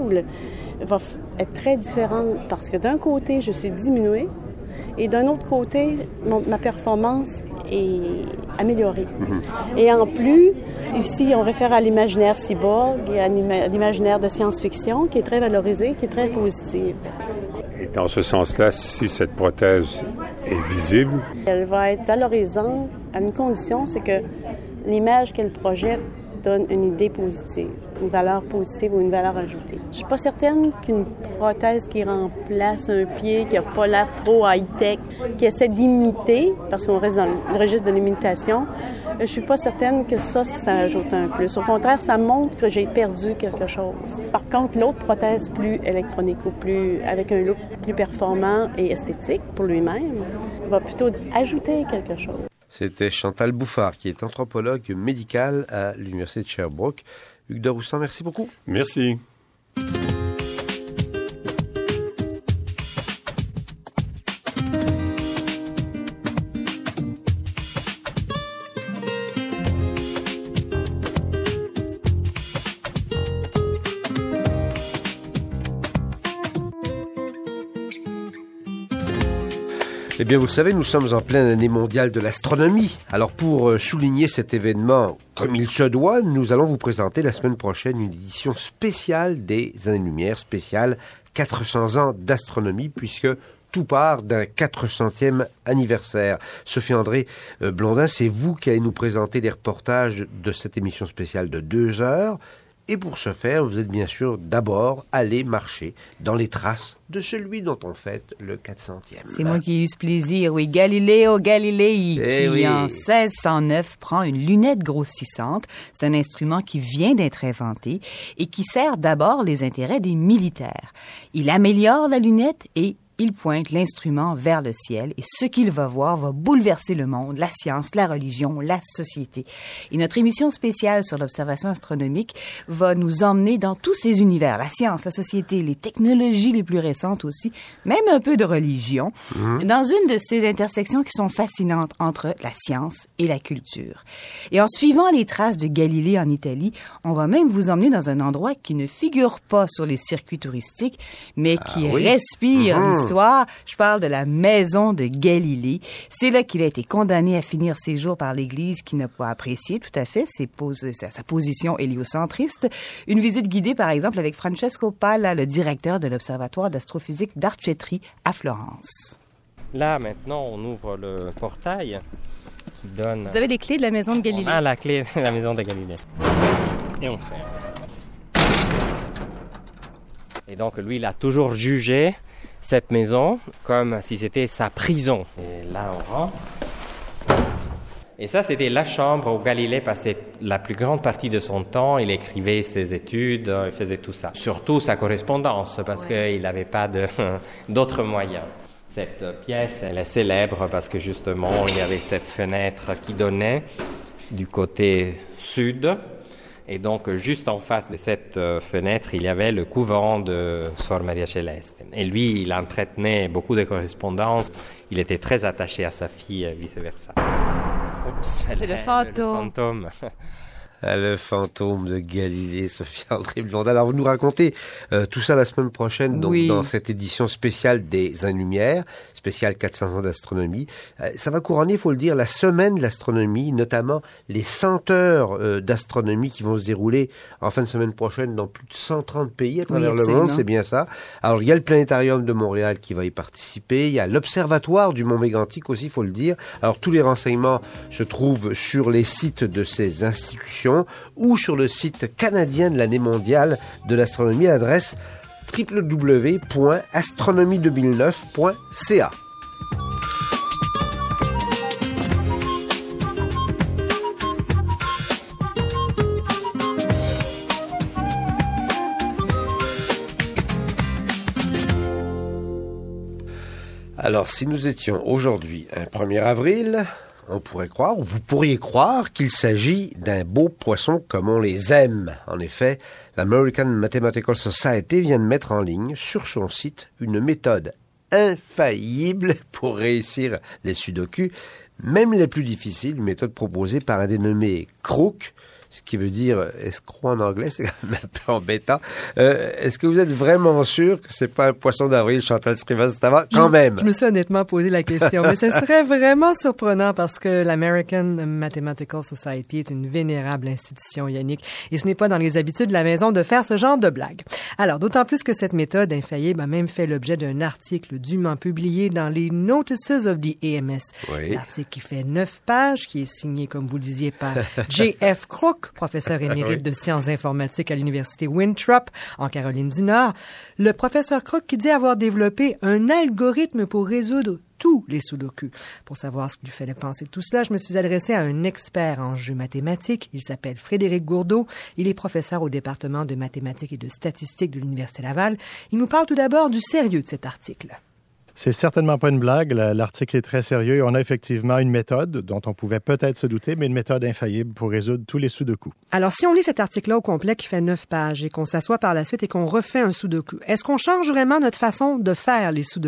va être très différente parce que d'un côté, je suis diminuée, et d'un autre côté, ma performance est améliorée. Mm-hmm. Et en plus, ici, on réfère à l'imaginaire cyborg et à l'imaginaire de science-fiction qui est très valorisé, qui est très positif. Et dans ce sens-là, si cette prothèse est visible, elle va être valorisante à une condition, c'est que l'image qu'elle projette donne une idée positive, une valeur positive ou une valeur ajoutée. Je suis pas certaine qu'une prothèse qui remplace un pied, qui n'a pas l'air trop high-tech, qui essaie d'imiter, parce qu'on reste dans le registre de l'imitation, je suis pas certaine que ça ajoute un plus. Au contraire, ça montre que j'ai perdu quelque chose. Par contre, l'autre prothèse plus électronique ou avec un look plus performant et esthétique pour lui-même, va plutôt ajouter quelque chose. C'était Chantal Bouffard, qui est anthropologue médicale à l'Université de Sherbrooke. Hugues de Roussan, merci beaucoup. Merci. Eh bien, vous le savez, nous sommes en pleine année mondiale de l'astronomie. Alors, pour souligner cet événement comme il se doit, nous allons vous présenter la semaine prochaine une édition spéciale des Années-Lumière, spéciale 400 ans d'astronomie, puisque tout part d'un 400e anniversaire. Sophie-André Blondin, c'est vous qui allez nous présenter les reportages de cette émission spéciale de 2 heures. Et pour ce faire, vous êtes bien sûr d'abord allé marcher dans les traces de celui dont on fête le 400e. C'est moi qui ai eu ce plaisir, oui. Galileo Galilei, qui en 1609 prend une lunette grossissante. C'est un instrument qui vient d'être inventé et qui sert d'abord les intérêts des militaires. Il améliore la lunette et il pointe l'instrument vers le ciel et ce qu'il va voir va bouleverser le monde, la science, la religion, la société. Et notre émission spéciale sur l'observation astronomique va nous emmener dans tous ces univers, la science, la société, les technologies les plus récentes aussi, même un peu de religion, dans une de ces intersections qui sont fascinantes entre la science et la culture. Et en suivant les traces de Galilée en Italie, on va même vous emmener dans un endroit qui ne figure pas sur les circuits touristiques, mais qui respire l'histoire. Je parle de la maison de Galilée. C'est là qu'il a été condamné à finir ses jours par l'Église qui n'a pas apprécié tout à fait sa position héliocentriste. Une visite guidée, par exemple, avec Francesco Palla, le directeur de l'Observatoire d'astrophysique d'Arcetri à Florence. Là, maintenant, on ouvre le portail qui donne... Vous avez les clés de la maison de Galilée? On a la clé de la maison de Galilée. Et on ferme. Et donc, lui, il a toujours jugé cette maison comme si c'était sa prison. Et là, on rentre. Et ça, c'était la chambre où Galilée passait la plus grande partie de son temps. Il écrivait ses études, il faisait tout ça. Surtout sa correspondance, parce qu'il n'avait pas d'autres moyens. Cette pièce, elle est célèbre parce que justement, il y avait cette fenêtre qui donnait du côté sud. Et donc, juste en face de cette fenêtre, il y avait le couvent de Sor Maria Celeste. Et lui, il entretenait beaucoup de correspondances. Il était très attaché à sa fille, vice-versa. Oups, c'est le fantôme. Le fantôme de Galilée, Sophie-André Blondin. Alors, vous nous racontez tout ça la semaine prochaine, donc dans cette édition spéciale des Années-Lumière, spéciale 400 ans d'astronomie. Ça va couronner, il faut le dire, la semaine de l'astronomie, notamment les 100 heures d'astronomie qui vont se dérouler en fin de semaine prochaine dans plus de 130 pays à travers le monde, c'est bien ça. Alors, il y a le Planétarium de Montréal qui va y participer, il y a l'Observatoire du Mont Mégantic aussi, il faut le dire. Alors, tous les renseignements se trouvent sur les sites de ces institutions ou sur le site canadien de l'année mondiale de l'astronomie à l'adresse www.astronomie2009.ca. Alors, si nous étions aujourd'hui un 1er avril, on pourrait croire, ou vous pourriez croire, qu'il s'agit d'un beau poisson comme on les aime. En effet, l'American Mathematical Society vient de mettre en ligne sur son site une méthode infaillible pour réussir les sudoku, même les plus difficiles, une méthode proposée par un dénommé Crook, ce qui veut dire escroc en anglais, c'est quand même un peu embêtant. Est-ce que vous êtes vraiment sûr que c'est pas un poisson d'avril, Chantal Srivastava, quand même? Je me suis honnêtement posé la question, mais ce serait vraiment surprenant parce que l'American Mathematical Society est une vénérable institution, Yannick, et ce n'est pas dans les habitudes de la maison de faire ce genre de blague. Alors, d'autant plus que cette méthode infaillible a même fait l'objet d'un article dûment publié dans les Notices of the AMS. Oui. L'article qui fait 9 pages, qui est signé, comme vous le disiez, par J.F. Crook, professeur émérite de sciences informatiques à l'université Winthrop, en Caroline du Nord. Le professeur Crook qui dit avoir développé un algorithme pour résoudre tous les sudoku. Pour savoir ce qui lui fallait penser de tout cela, je me suis adressée à un expert en jeux mathématiques. Il s'appelle Frédéric Gourdeau. Il est professeur au département de mathématiques et de statistiques de l'Université Laval. Il nous parle tout d'abord du sérieux de cet article. C'est certainement pas une blague. L'article est très sérieux. On a effectivement une méthode dont on pouvait peut-être se douter, mais une méthode infaillible pour résoudre tous les sudoku. Alors, si on lit cet article-là au complet qui fait 9 pages et qu'on s'assoit par la suite et qu'on refait un sudoku, est-ce qu'on change vraiment notre façon de faire les sudoku?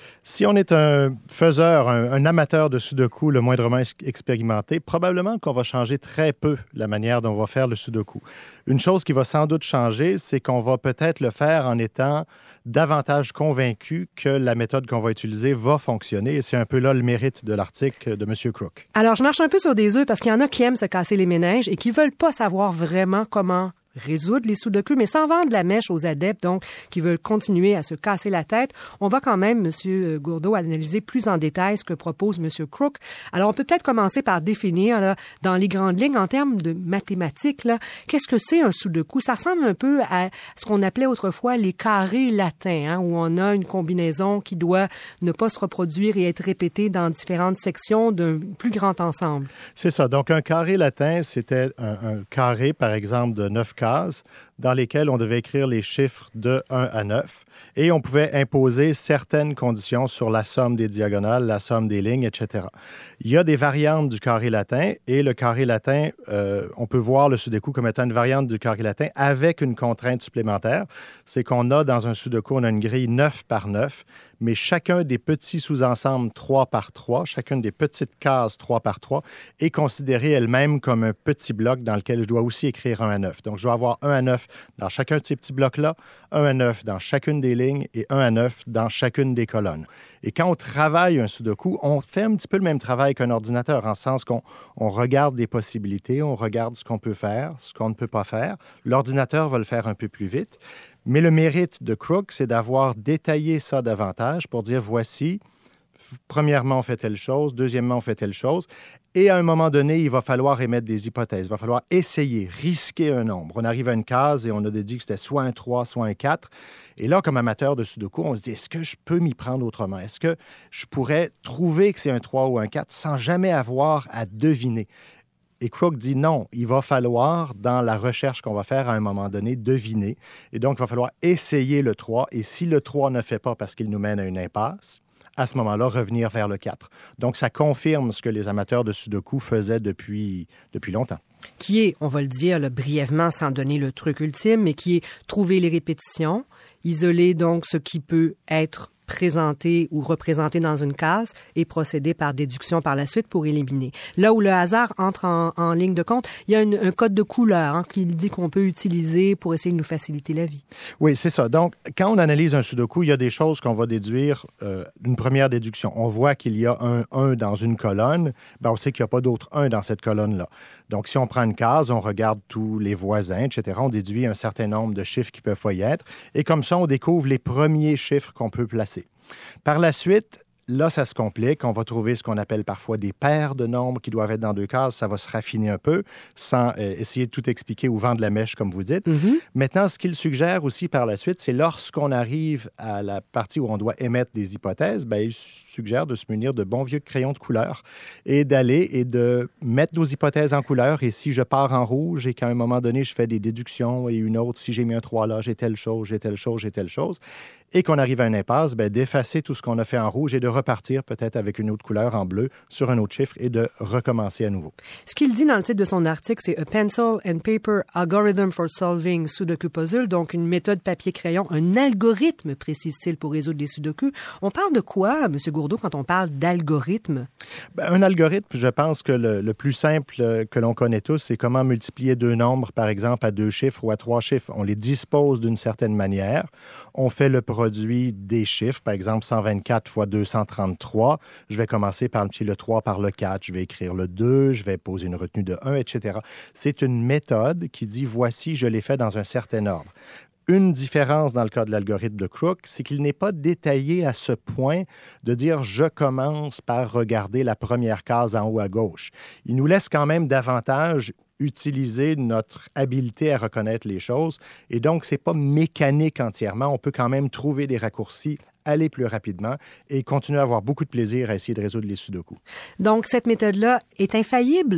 Si on est un faiseur, un amateur de Sudoku le moindrement expérimenté, probablement qu'on va changer très peu la manière dont on va faire le Sudoku. Une chose qui va sans doute changer, c'est qu'on va peut-être le faire en étant davantage convaincu que la méthode qu'on va utiliser va fonctionner. Et c'est un peu là le mérite de l'article de M. Crook. Alors, je marche un peu sur des œufs parce qu'il y en a qui aiment se casser les méninges et qui veulent pas savoir vraiment comment résoudre les Sudoku, mais sans vendre la mèche aux adeptes, donc, qui veulent continuer à se casser la tête. On va quand même, M. Gourdeau, analyser plus en détail ce que propose M. Crook. Alors, on peut peut-être commencer par définir, là, dans les grandes lignes, en termes de mathématiques, là, qu'est-ce que c'est un Sudoku? Ça ressemble un peu à ce qu'on appelait autrefois les carrés latins, hein, où on a une combinaison qui doit ne pas se reproduire et être répétée dans différentes sections d'un plus grand ensemble. C'est ça. Donc, un carré latin, c'était un carré, par exemple, de 9 cases dans lesquelles on devait écrire les chiffres de 1 à 9 et on pouvait imposer certaines conditions sur la somme des diagonales, la somme des lignes, etc. Il y a des variantes du carré latin et le carré latin, on peut voir le Sudoku comme étant une variante du carré latin avec une contrainte supplémentaire. C'est qu'on a dans un Sudoku, on a une grille 9 par 9, mais chacun des petits sous-ensembles 3 par 3, chacune des petites cases 3 par 3 est considérée elle-même comme un petit bloc dans lequel je dois aussi écrire 1 à 9. Donc, je dois avoir 1 à 9 dans chacun de ces petits blocs-là, 1 à 9 dans chacune des lignes et 1 à 9 dans chacune des colonnes. Et quand on travaille un Sudoku, on fait un petit peu le même travail qu'un ordinateur, en ce sens qu'on regarde des possibilités, on regarde ce qu'on peut faire, ce qu'on ne peut pas faire. L'ordinateur va le faire un peu plus vite. Mais le mérite de Crook, c'est d'avoir détaillé ça davantage pour dire, voici, premièrement, on fait telle chose, deuxièmement, on fait telle chose. Et à un moment donné, il va falloir émettre des hypothèses. Il va falloir essayer, risquer un nombre. On arrive à une case et on a dit que c'était soit un 3, soit un 4. Et là, comme amateur de Sudoku, on se dit, est-ce que je peux m'y prendre autrement? Est-ce que je pourrais trouver que c'est un 3 ou un 4 sans jamais avoir à deviner? Et Crook dit non, il va falloir, dans la recherche qu'on va faire à un moment donné, deviner. Et donc, il va falloir essayer le 3. Et si le 3 ne fait pas parce qu'il nous mène à une impasse, à ce moment-là, revenir vers le 4. Donc, ça confirme ce que les amateurs de Sudoku faisaient depuis longtemps. Qui est, on va le dire brièvement sans donner le truc ultime, mais qui est trouver les répétitions, isoler donc ce qui peut être présenté ou représenté dans une case et procéder par déduction par la suite pour éliminer. Là où le hasard entre en ligne de compte, il y a un code de couleur qui dit qu'on peut utiliser pour essayer de nous faciliter la vie. Oui, c'est ça. Donc, quand on analyse un Sudoku, il y a des choses qu'on va déduire d'une première déduction. On voit qu'il y a un 1 dans une colonne, on sait qu'il n'y a pas d'autre 1 dans cette colonne-là. Donc, si on prend une case, on regarde tous les voisins, etc., on déduit un certain nombre de chiffres qui peuvent y être, et comme ça, on découvre les premiers chiffres qu'on peut placer. Par la suite, là, ça se complique. On va trouver ce qu'on appelle parfois des paires de nombres qui doivent être dans 2 cases. Ça va se raffiner un peu sans essayer de tout expliquer ou vendre la mèche, comme vous dites. Mm-hmm. Maintenant, ce qu'il suggère aussi par la suite, c'est lorsqu'on arrive à la partie où on doit émettre des hypothèses, il suggère de se munir de bons vieux crayons de couleur et d'aller et de mettre nos hypothèses en couleur. Et si je pars en rouge et qu'à un moment donné, je fais des déductions et une autre, si j'ai mis un 3 là, j'ai telle chose, j'ai telle chose, j'ai telle chose, et qu'on arrive à une impasse, d'effacer tout ce qu'on a fait en rouge et de repartir peut-être avec une autre couleur en bleu sur un autre chiffre et de recommencer à nouveau. Ce qu'il dit dans le titre de son article, c'est « A pencil and paper algorithm for solving Sudoku puzzle », donc une méthode papier-crayon, un algorithme, précise-t-il, pour résoudre les Sudoku. On parle de quoi, M. Gourdeau, quand on parle d'algorithme? Un algorithme, je pense que le plus simple que l'on connaît tous, c'est comment multiplier 2 nombres, par exemple, à 2 chiffres ou à 3 chiffres. On les dispose d'une certaine manière. On fait le produit des chiffres, par exemple 124 fois 233. Je vais commencer par le 3 par le 4, je vais écrire le 2, je vais poser une retenue de 1, etc. C'est une méthode qui dit, voici, je l'ai fait dans un certain ordre. Une différence dans le cas de l'algorithme de Crook, c'est qu'il n'est pas détaillé à ce point de dire « je commence par regarder la première case en haut à gauche ». Il nous laisse quand même davantage utiliser notre habileté à reconnaître les choses. Et donc, ce n'est pas mécanique entièrement. On peut quand même trouver des raccourcis, aller plus rapidement et continuer à avoir beaucoup de plaisir à essayer de résoudre les Sudoku. Donc, cette méthode-là est infaillible?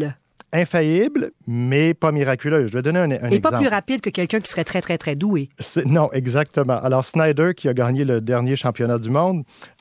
Infaillible, mais pas miraculeuse. Je vais donner un exemple. Et pas plus rapide que quelqu'un qui serait très, très, très doué. Non, exactement. Alors, Snyder, qui a gagné le dernier championnat du monde,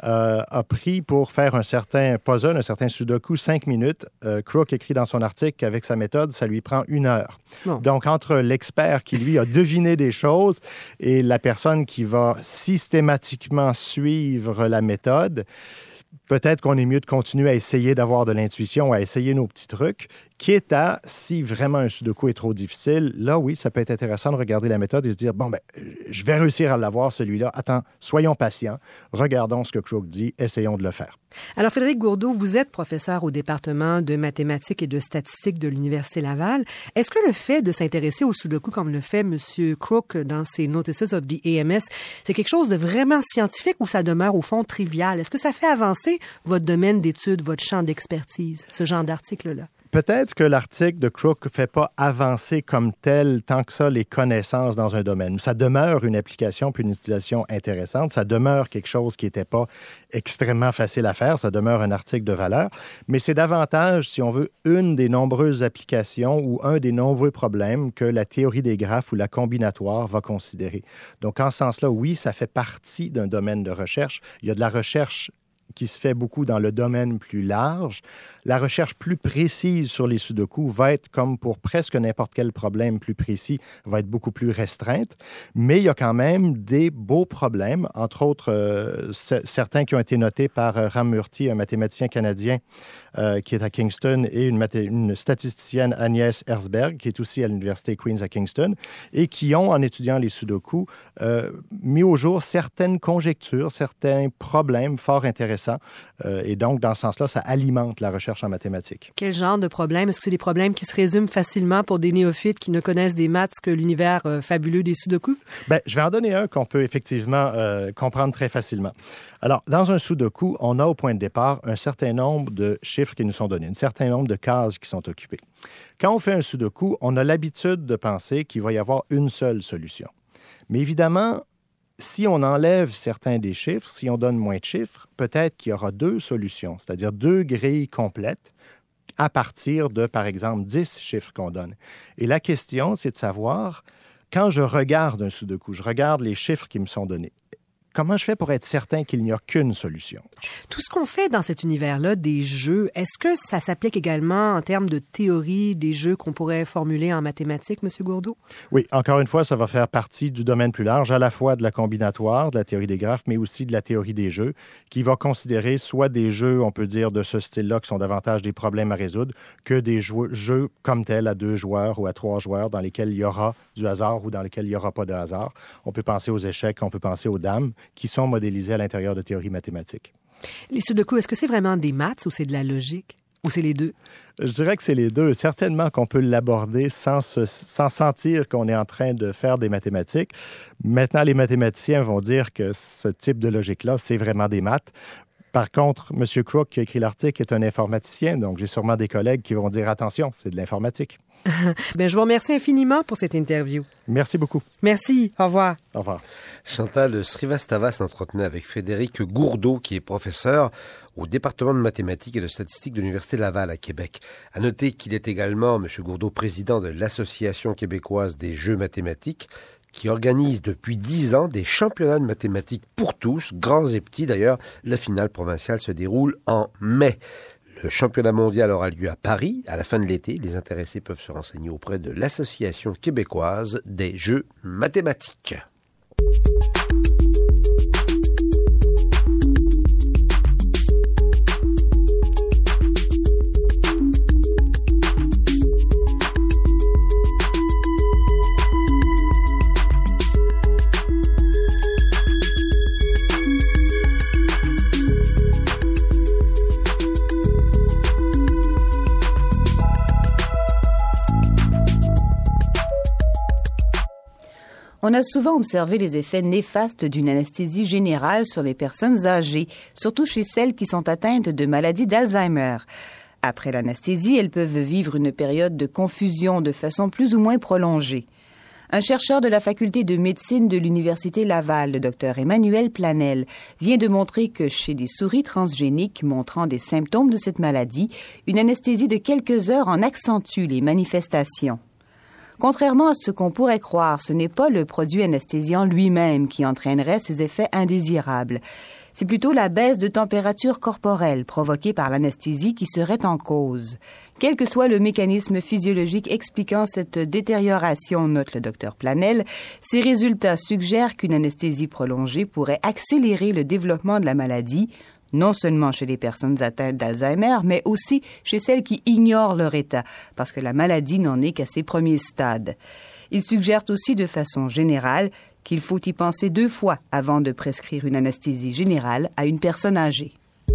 a pris pour faire un certain puzzle, un certain sudoku, 5 minutes. Crook écrit dans son article qu'avec sa méthode, ça lui prend 1 heure. Bon. Donc, entre l'expert qui, lui, a deviné des choses et la personne qui va systématiquement suivre la méthode, peut-être qu'on est mieux de continuer à essayer d'avoir de l'intuition, à essayer nos petits trucs, quitte à, si vraiment un sudoku est trop difficile, là, oui, ça peut être intéressant de regarder la méthode et se dire, bon, ben, je vais réussir à l'avoir, celui-là. Attends, soyons patients, regardons ce que Crook dit, essayons de le faire. Alors, Frédéric Gourdeau, vous êtes professeur au département de mathématiques et de statistiques de l'Université Laval. Est-ce que le fait de s'intéresser au sudoku comme le fait M. Crook dans ses Notices of the AMS, c'est quelque chose de vraiment scientifique ou ça demeure au fond trivial? Est-ce que ça fait avancer votre domaine d'étude, votre champ d'expertise, ce genre d'article-là? Peut-être que l'article de Crook ne fait pas avancer comme tel tant que ça les connaissances dans un domaine. Ça demeure une application puis une utilisation intéressante. Ça demeure quelque chose qui n'était pas extrêmement facile à faire. Ça demeure un article de valeur. Mais c'est davantage, si on veut, une des nombreuses applications ou un des nombreux problèmes que la théorie des graphes ou la combinatoire va considérer. Donc, en ce sens-là, oui, ça fait partie d'un domaine de recherche. Il y a de la recherche qui se fait beaucoup dans le domaine plus large. La recherche plus précise sur les sudoku va être, comme pour presque n'importe quel problème plus précis, va être beaucoup plus restreinte. Mais il y a quand même des beaux problèmes, entre autres certains qui ont été notés par Ram Murthy, un mathématicien canadien qui est à Kingston, et une statisticienne, Agnès Herzberg, qui est aussi à l'Université Queen's à Kingston, et qui ont, en étudiant les sudoku, mis au jour certaines conjectures, certains problèmes fort intéressants. Et donc, dans ce sens-là, ça alimente la recherche en mathématiques. Quel genre de problème? Est-ce que c'est des problèmes qui se résument facilement pour des néophytes qui ne connaissent des maths que l'univers fabuleux des sudoku? Bien, je vais en donner un qu'on peut effectivement comprendre très facilement. Alors, dans un sudoku, on a au point de départ un certain nombre de chiffres qui nous sont donnés, un certain nombre de cases qui sont occupées. Quand on fait un sudoku, on a l'habitude de penser qu'il va y avoir une seule solution. Mais évidemment, si on enlève certains des chiffres, si on donne moins de chiffres, peut-être qu'il y aura 2 solutions, c'est-à-dire 2 grilles complètes à partir de, par exemple, 10 chiffres qu'on donne. Et la question, c'est de savoir, quand je regarde un sudoku, je regarde les chiffres qui me sont donnés, comment je fais pour être certain qu'il n'y a qu'une solution? Tout ce qu'on fait dans cet univers-là, des jeux, est-ce que ça s'applique également en termes de théorie des jeux qu'on pourrait formuler en mathématiques, M. Gourdeau? Oui, encore une fois, ça va faire partie du domaine plus large, à la fois de la combinatoire, de la théorie des graphes, mais aussi de la théorie des jeux, qui va considérer soit des jeux, on peut dire, de ce style-là, qui sont davantage des problèmes à résoudre, que des jeux comme tels à 2 joueurs ou à 3 joueurs, dans lesquels il y aura du hasard ou dans lesquels il n'y aura pas de hasard. On peut penser aux échecs, on peut penser aux dames, qui sont modélisés à l'intérieur de théories mathématiques. Les sudoku, est-ce que c'est vraiment des maths ou c'est de la logique? Ou c'est les deux? Je dirais que c'est les deux. Certainement qu'on peut l'aborder sans sentir qu'on est en train de faire des mathématiques. Maintenant, les mathématiciens vont dire que ce type de logique-là, c'est vraiment des maths. Par contre, M. Crook, qui a écrit l'article, est un informaticien, donc j'ai sûrement des collègues qui vont dire « Attention, c'est de l'informatique ». Bien, je vous remercie infiniment pour cette interview. Merci beaucoup. Merci. Au revoir. Au revoir. Chantal Srivastava s'entretenait avec Frédéric Gourdeau, qui est professeur au département de mathématiques et de statistiques de l'Université Laval à Québec. À noter qu'il est également, M. Gourdeau, président de l'Association québécoise des jeux mathématiques, qui organise depuis 10 ans des championnats de mathématiques pour tous, grands et petits d'ailleurs. La finale provinciale se déroule en mai. Le championnat mondial aura lieu à Paris à la fin de l'été. Les intéressés peuvent se renseigner auprès de l'Association québécoise des jeux mathématiques. On a souvent observé les effets néfastes d'une anesthésie générale sur les personnes âgées, surtout chez celles qui sont atteintes de maladie d'Alzheimer. Après l'anesthésie, elles peuvent vivre une période de confusion de façon plus ou moins prolongée. Un chercheur de la faculté de médecine de l'Université Laval, le Dr Emmanuel Planel, vient de montrer que chez des souris transgéniques montrant des symptômes de cette maladie, une anesthésie de quelques heures en accentue les manifestations. Contrairement à ce qu'on pourrait croire, ce n'est pas le produit anesthésiant lui-même qui entraînerait ces effets indésirables. C'est plutôt la baisse de température corporelle provoquée par l'anesthésie qui serait en cause. Quel que soit le mécanisme physiologique expliquant cette détérioration, note le Dr Planel, ces résultats suggèrent qu'une anesthésie prolongée pourrait accélérer le développement de la maladie, non seulement chez les personnes atteintes d'Alzheimer, mais aussi chez celles qui ignorent leur état, parce que la maladie n'en est qu'à ses premiers stades. Il suggère aussi de façon générale qu'il faut y penser 2 fois avant de prescrire une anesthésie générale à une personne âgée.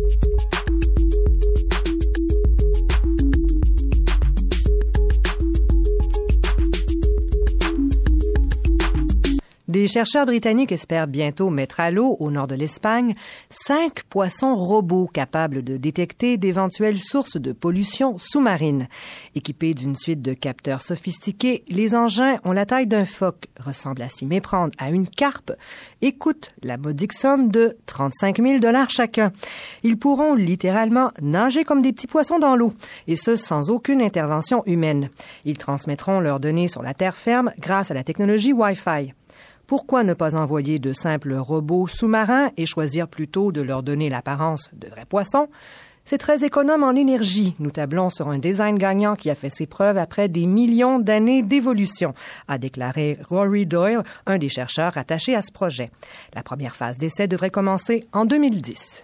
Des chercheurs britanniques espèrent bientôt mettre à l'eau, au nord de l'Espagne, 5 poissons robots capables de détecter d'éventuelles sources de pollution sous-marine. Équipés d'une suite de capteurs sophistiqués, les engins ont la taille d'un phoque, ressemblent à s'y méprendre à une carpe et coûtent la modique somme de 35 000 $ chacun. Ils pourront littéralement nager comme des petits poissons dans l'eau, et ce sans aucune intervention humaine. Ils transmettront leurs données sur la terre ferme grâce à la technologie Wi-Fi. Pourquoi ne pas envoyer de simples robots sous-marins et choisir plutôt de leur donner l'apparence de vrais poissons? C'est très économe en énergie. Nous tablons sur un design gagnant qui a fait ses preuves après des millions d'années d'évolution, a déclaré Rory Doyle, un des chercheurs attachés à ce projet. La première phase d'essai devrait commencer en 2010.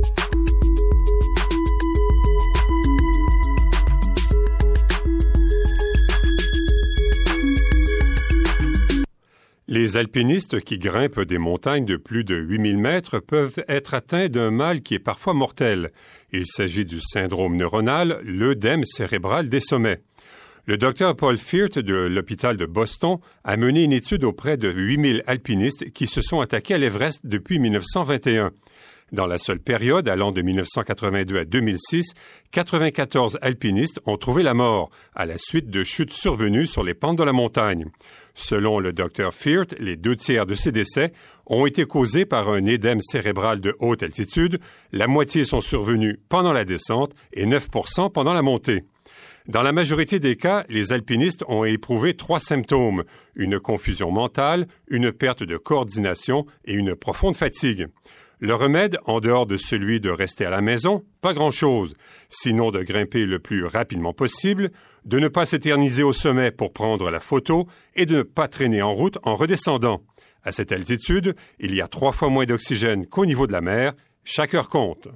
Les alpinistes qui grimpent des montagnes de plus de 8000 mètres peuvent être atteints d'un mal qui est parfois mortel. Il s'agit du syndrome neuronal, l'œdème cérébral des sommets. Le docteur Paul Feert de l'hôpital de Boston a mené une étude auprès de 8000 alpinistes qui se sont attaqués à l'Everest depuis 1921. Dans la seule période, allant de 1982 à 2006, 94 alpinistes ont trouvé la mort à la suite de chutes survenues sur les pentes de la montagne. Selon le Dr Feert, les 2/3 de ces décès ont été causés par un édème cérébral de haute altitude, la moitié sont survenus pendant la descente et 9% pendant la montée. Dans la majorité des cas, les alpinistes ont éprouvé 3 symptômes, une confusion mentale, une perte de coordination et une profonde fatigue. Le remède, en dehors de celui de rester à la maison, pas grand-chose, sinon de grimper le plus rapidement possible, de ne pas s'éterniser au sommet pour prendre la photo et de ne pas traîner en route en redescendant. À cette altitude, il y a 3 fois moins d'oxygène qu'au niveau de la mer. Chaque heure compte.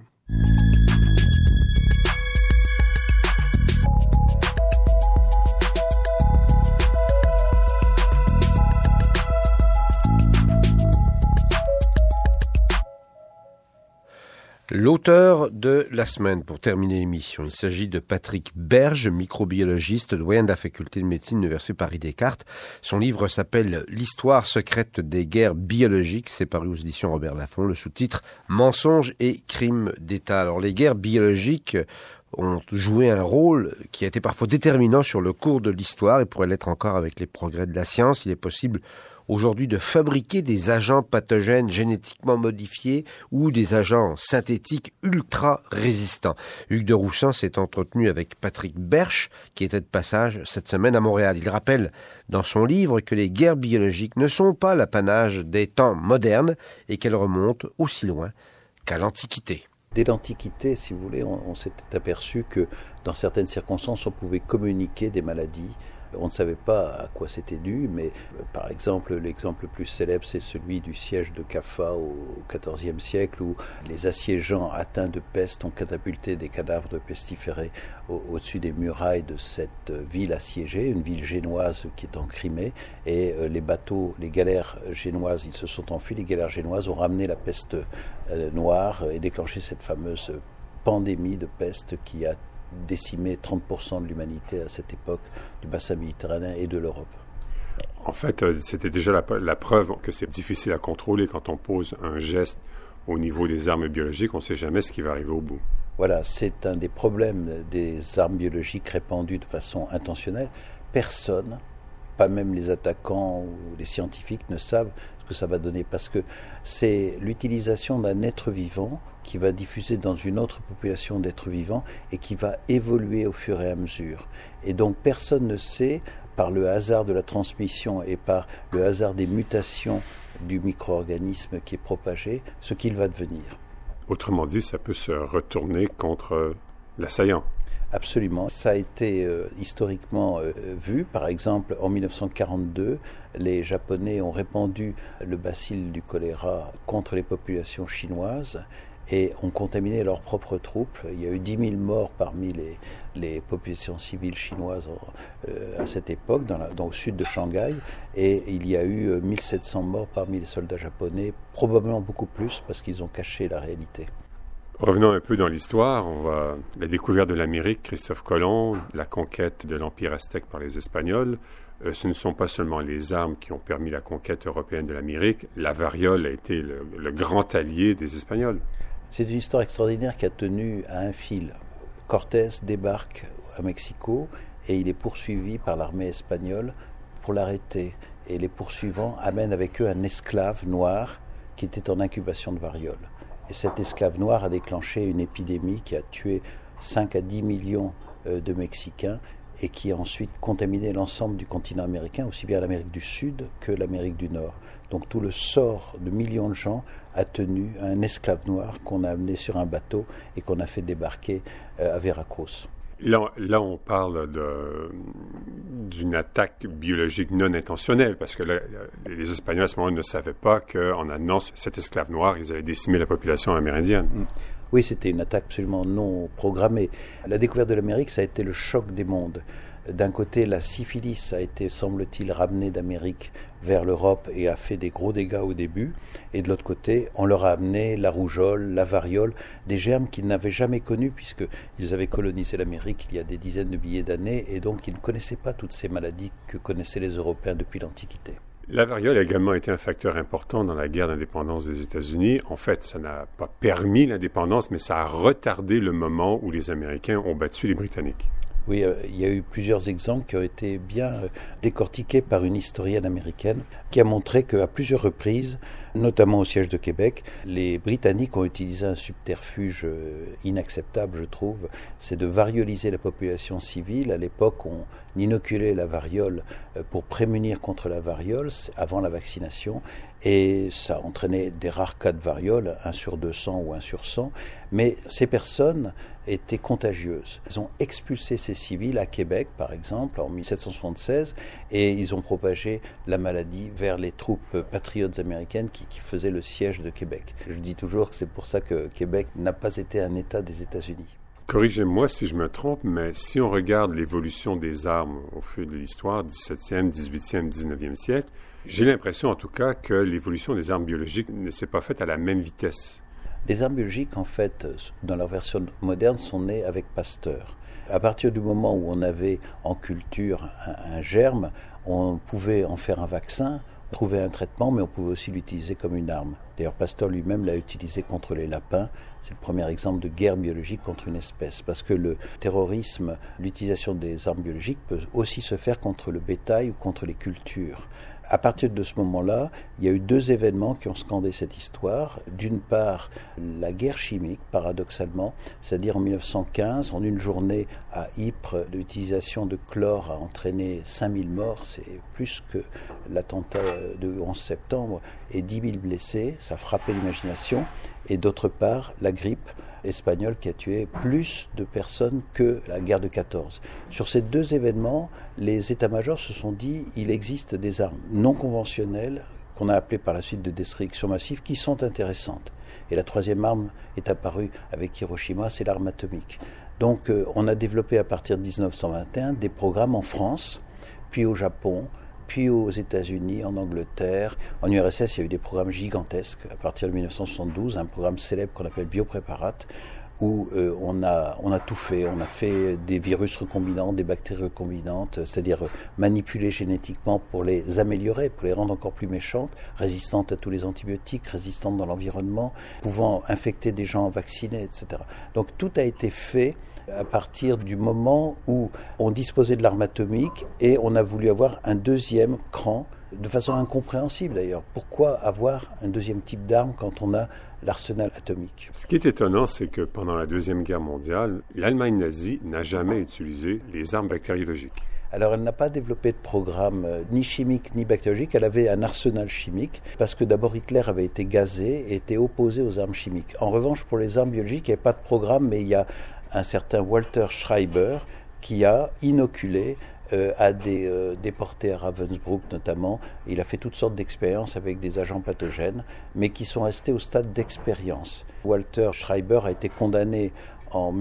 L'auteur de la semaine, pour terminer l'émission, il s'agit de Patrick Berge, microbiologiste, doyen de la faculté de médecine de l'Université Paris-Descartes. Son livre s'appelle « L'histoire secrète des guerres biologiques ». C'est paru aux éditions Robert Laffont. Le sous-titre « Mensonges et crimes d'État ». Alors, les guerres biologiques ont joué un rôle qui a été parfois déterminant sur le cours de l'histoire et pourrait l'être encore avec les progrès de la science. Il est possible aujourd'hui de fabriquer des agents pathogènes génétiquement modifiés ou des agents synthétiques ultra résistants. Hugues de Roussan s'est entretenu avec Patrick Berge, qui était de passage cette semaine à Montréal. Il rappelle dans son livre que les guerres biologiques ne sont pas l'apanage des temps modernes et qu'elles remontent aussi loin qu'à l'Antiquité. Dès l'Antiquité, si vous voulez, on s'était aperçu que dans certaines circonstances, on pouvait communiquer des maladies. On ne savait pas à quoi c'était dû, mais par exemple, l'exemple le plus célèbre, c'est celui du siège de Caffa au XIVe siècle, où les assiégeants atteints de peste ont catapulté des cadavres de pestiférés au-dessus des murailles de cette ville assiégée, une ville génoise qui est en Crimée, et les bateaux, les galères génoises, ils se sont enfuis, les galères génoises ont ramené la peste noire et déclenché cette fameuse pandémie de peste qui a décimé 30% de l'humanité à cette époque du bassin méditerranéen et de l'Europe. En fait, c'était déjà la preuve que c'est difficile à contrôler quand on pose un geste au niveau des armes biologiques. On ne sait jamais ce qui va arriver au bout. Voilà, c'est un des problèmes des armes biologiques répandues de façon intentionnelle. Personne, pas même les attaquants ou les scientifiques ne savent ce que ça va donner, parce que c'est l'utilisation d'un être vivant qui va diffuser dans une autre population d'êtres vivants et qui va évoluer au fur et à mesure. Et donc personne ne sait, par le hasard de la transmission et par le hasard des mutations du micro-organisme qui est propagé, ce qu'il va devenir. Autrement dit, ça peut se retourner contre l'assaillant. Absolument. Ça a été historiquement vu. Par exemple, en 1942, les Japonais ont répandu le bacille du choléra contre les populations chinoises et ont contaminé leurs propres troupes. Il y a eu 10 000 morts parmi les populations civiles chinoises à cette époque, au sud de Shanghai, et il y a eu 1700 morts parmi les soldats japonais, probablement beaucoup plus parce qu'ils ont caché la réalité. Revenons un peu dans l'histoire. La découverte de l'Amérique, Christophe Colomb, la conquête de l'Empire aztèque par les Espagnols, ce ne sont pas seulement les armes qui ont permis la conquête européenne de l'Amérique. La variole a été le grand allié des Espagnols. C'est une histoire extraordinaire qui a tenu à un fil. Cortés débarque à Mexico et il est poursuivi par l'armée espagnole pour l'arrêter. Et les poursuivants amènent avec eux un esclave noir qui était en incubation de variole. Et cet esclave noir a déclenché une épidémie qui a tué 5 à 10 millions de Mexicains et qui a ensuite contaminé l'ensemble du continent américain, aussi bien l'Amérique du Sud que l'Amérique du Nord. Donc tout le sort de millions de gens a tenu à un esclave noir qu'on a amené sur un bateau et qu'on a fait débarquer à Veracruz. Là, on parle d'une attaque biologique non intentionnelle, parce que les Espagnols, à ce moment-là, ne savaient pas qu'en amenant cet esclave noir, ils allaient décimer la population amérindienne. Oui, c'était une attaque absolument non programmée. La découverte de l'Amérique, ça a été le choc des mondes. D'un côté, la syphilis a été, semble-t-il, ramenée d'Amérique vers l'Europe et a fait des gros dégâts au début. Et de l'autre côté, on leur a amené la rougeole, la variole, des germes qu'ils n'avaient jamais connus puisqu'ils avaient colonisé l'Amérique il y a des dizaines de milliers d'années et donc ils ne connaissaient pas toutes ces maladies que connaissaient les Européens depuis l'Antiquité. La variole a également été un facteur important dans la guerre d'indépendance des États-Unis. En fait, ça n'a pas permis l'indépendance, mais ça a retardé le moment où les Américains ont battu les Britanniques. Oui, il y a eu plusieurs exemples qui ont été bien décortiqués par une historienne américaine qui a montré qu'à plusieurs reprises, notamment au siège de Québec, les Britanniques ont utilisé un subterfuge inacceptable, je trouve, c'est de varioliser la population civile. À l'époque, on inoculait la variole pour prémunir contre la variole avant la vaccination et ça entraînait des rares cas de variole, 1 sur 200 ou 1 sur 100, mais ces personnes étaient contagieuses. Ils ont expulsé ces civils à Québec, par exemple, en 1776, et ils ont propagé la maladie vers les troupes patriotes américaines qui faisaient le siège de Québec. Je dis toujours que c'est pour ça que Québec n'a pas été un État des États-Unis. Corrigez-moi si je me trompe, mais si on regarde l'évolution des armes au fil de l'histoire, 17e, 18e, 19e siècle, j'ai l'impression en tout cas que l'évolution des armes biologiques ne s'est pas faite à la même vitesse. Les armes biologiques, en fait, dans leur version moderne, sont nées avec Pasteur. À partir du moment où on avait en culture un germe, on pouvait en faire un vaccin, trouver un traitement, mais on pouvait aussi l'utiliser comme une arme. D'ailleurs, Pasteur lui-même l'a utilisé contre les lapins. C'est le premier exemple de guerre biologique contre une espèce. Parce que le terrorisme, l'utilisation des armes biologiques peut aussi se faire contre le bétail ou contre les cultures. À partir de ce moment-là, il y a eu 2 événements qui ont scandé cette histoire. D'une part, la guerre chimique, paradoxalement, c'est-à-dire en 1915, en une journée à Ypres, l'utilisation de chlore a entraîné 5000 morts, c'est plus que l'attentat de 11 septembre, et 10 000 blessés, ça a frappé l'imagination. Et d'autre part, la grippe espagnole qui a tué plus de personnes que la guerre de 14. Sur ces 2 événements, les états-majors se sont dit il existe des armes non conventionnelles, qu'on a appelées par la suite de destruction massive, qui sont intéressantes. Et la 3e arme est apparue avec Hiroshima, c'est l'arme atomique. Donc on a développé à partir de 1921 des programmes en France, puis au Japon, puis aux États-Unis, en Angleterre. En URSS, il y a eu des programmes gigantesques. À partir de 1972, un programme célèbre qu'on appelle Biopréparate, où on a tout fait. On a fait des virus recombinants, des bactéries recombinantes, c'est-à-dire manipuler génétiquement pour les améliorer, pour les rendre encore plus méchantes, résistantes à tous les antibiotiques, résistantes dans l'environnement, pouvant infecter des gens vaccinés, etc. Donc tout a été fait à partir du moment où on disposait de l'arme atomique et on a voulu avoir un deuxième cran, de façon incompréhensible d'ailleurs. Pourquoi avoir un deuxième type d'arme quand on a l'arsenal atomique? Ce qui est étonnant, c'est que pendant la Deuxième Guerre mondiale, l'Allemagne nazie n'a jamais utilisé les armes bactériologiques. Alors, elle n'a pas développé de programme ni chimique ni bactériologique. Elle avait un arsenal chimique parce que d'abord Hitler avait été gazé et était opposé aux armes chimiques. En revanche, pour les armes biologiques, il n'y avait pas de programme, mais il y a un certain Walter Schreiber qui a inoculé à des déportés à Ravensbrück notamment. Il a fait toutes sortes d'expériences avec des agents pathogènes, mais qui sont restés au stade d'expérience. Walter Schreiber a été condamné en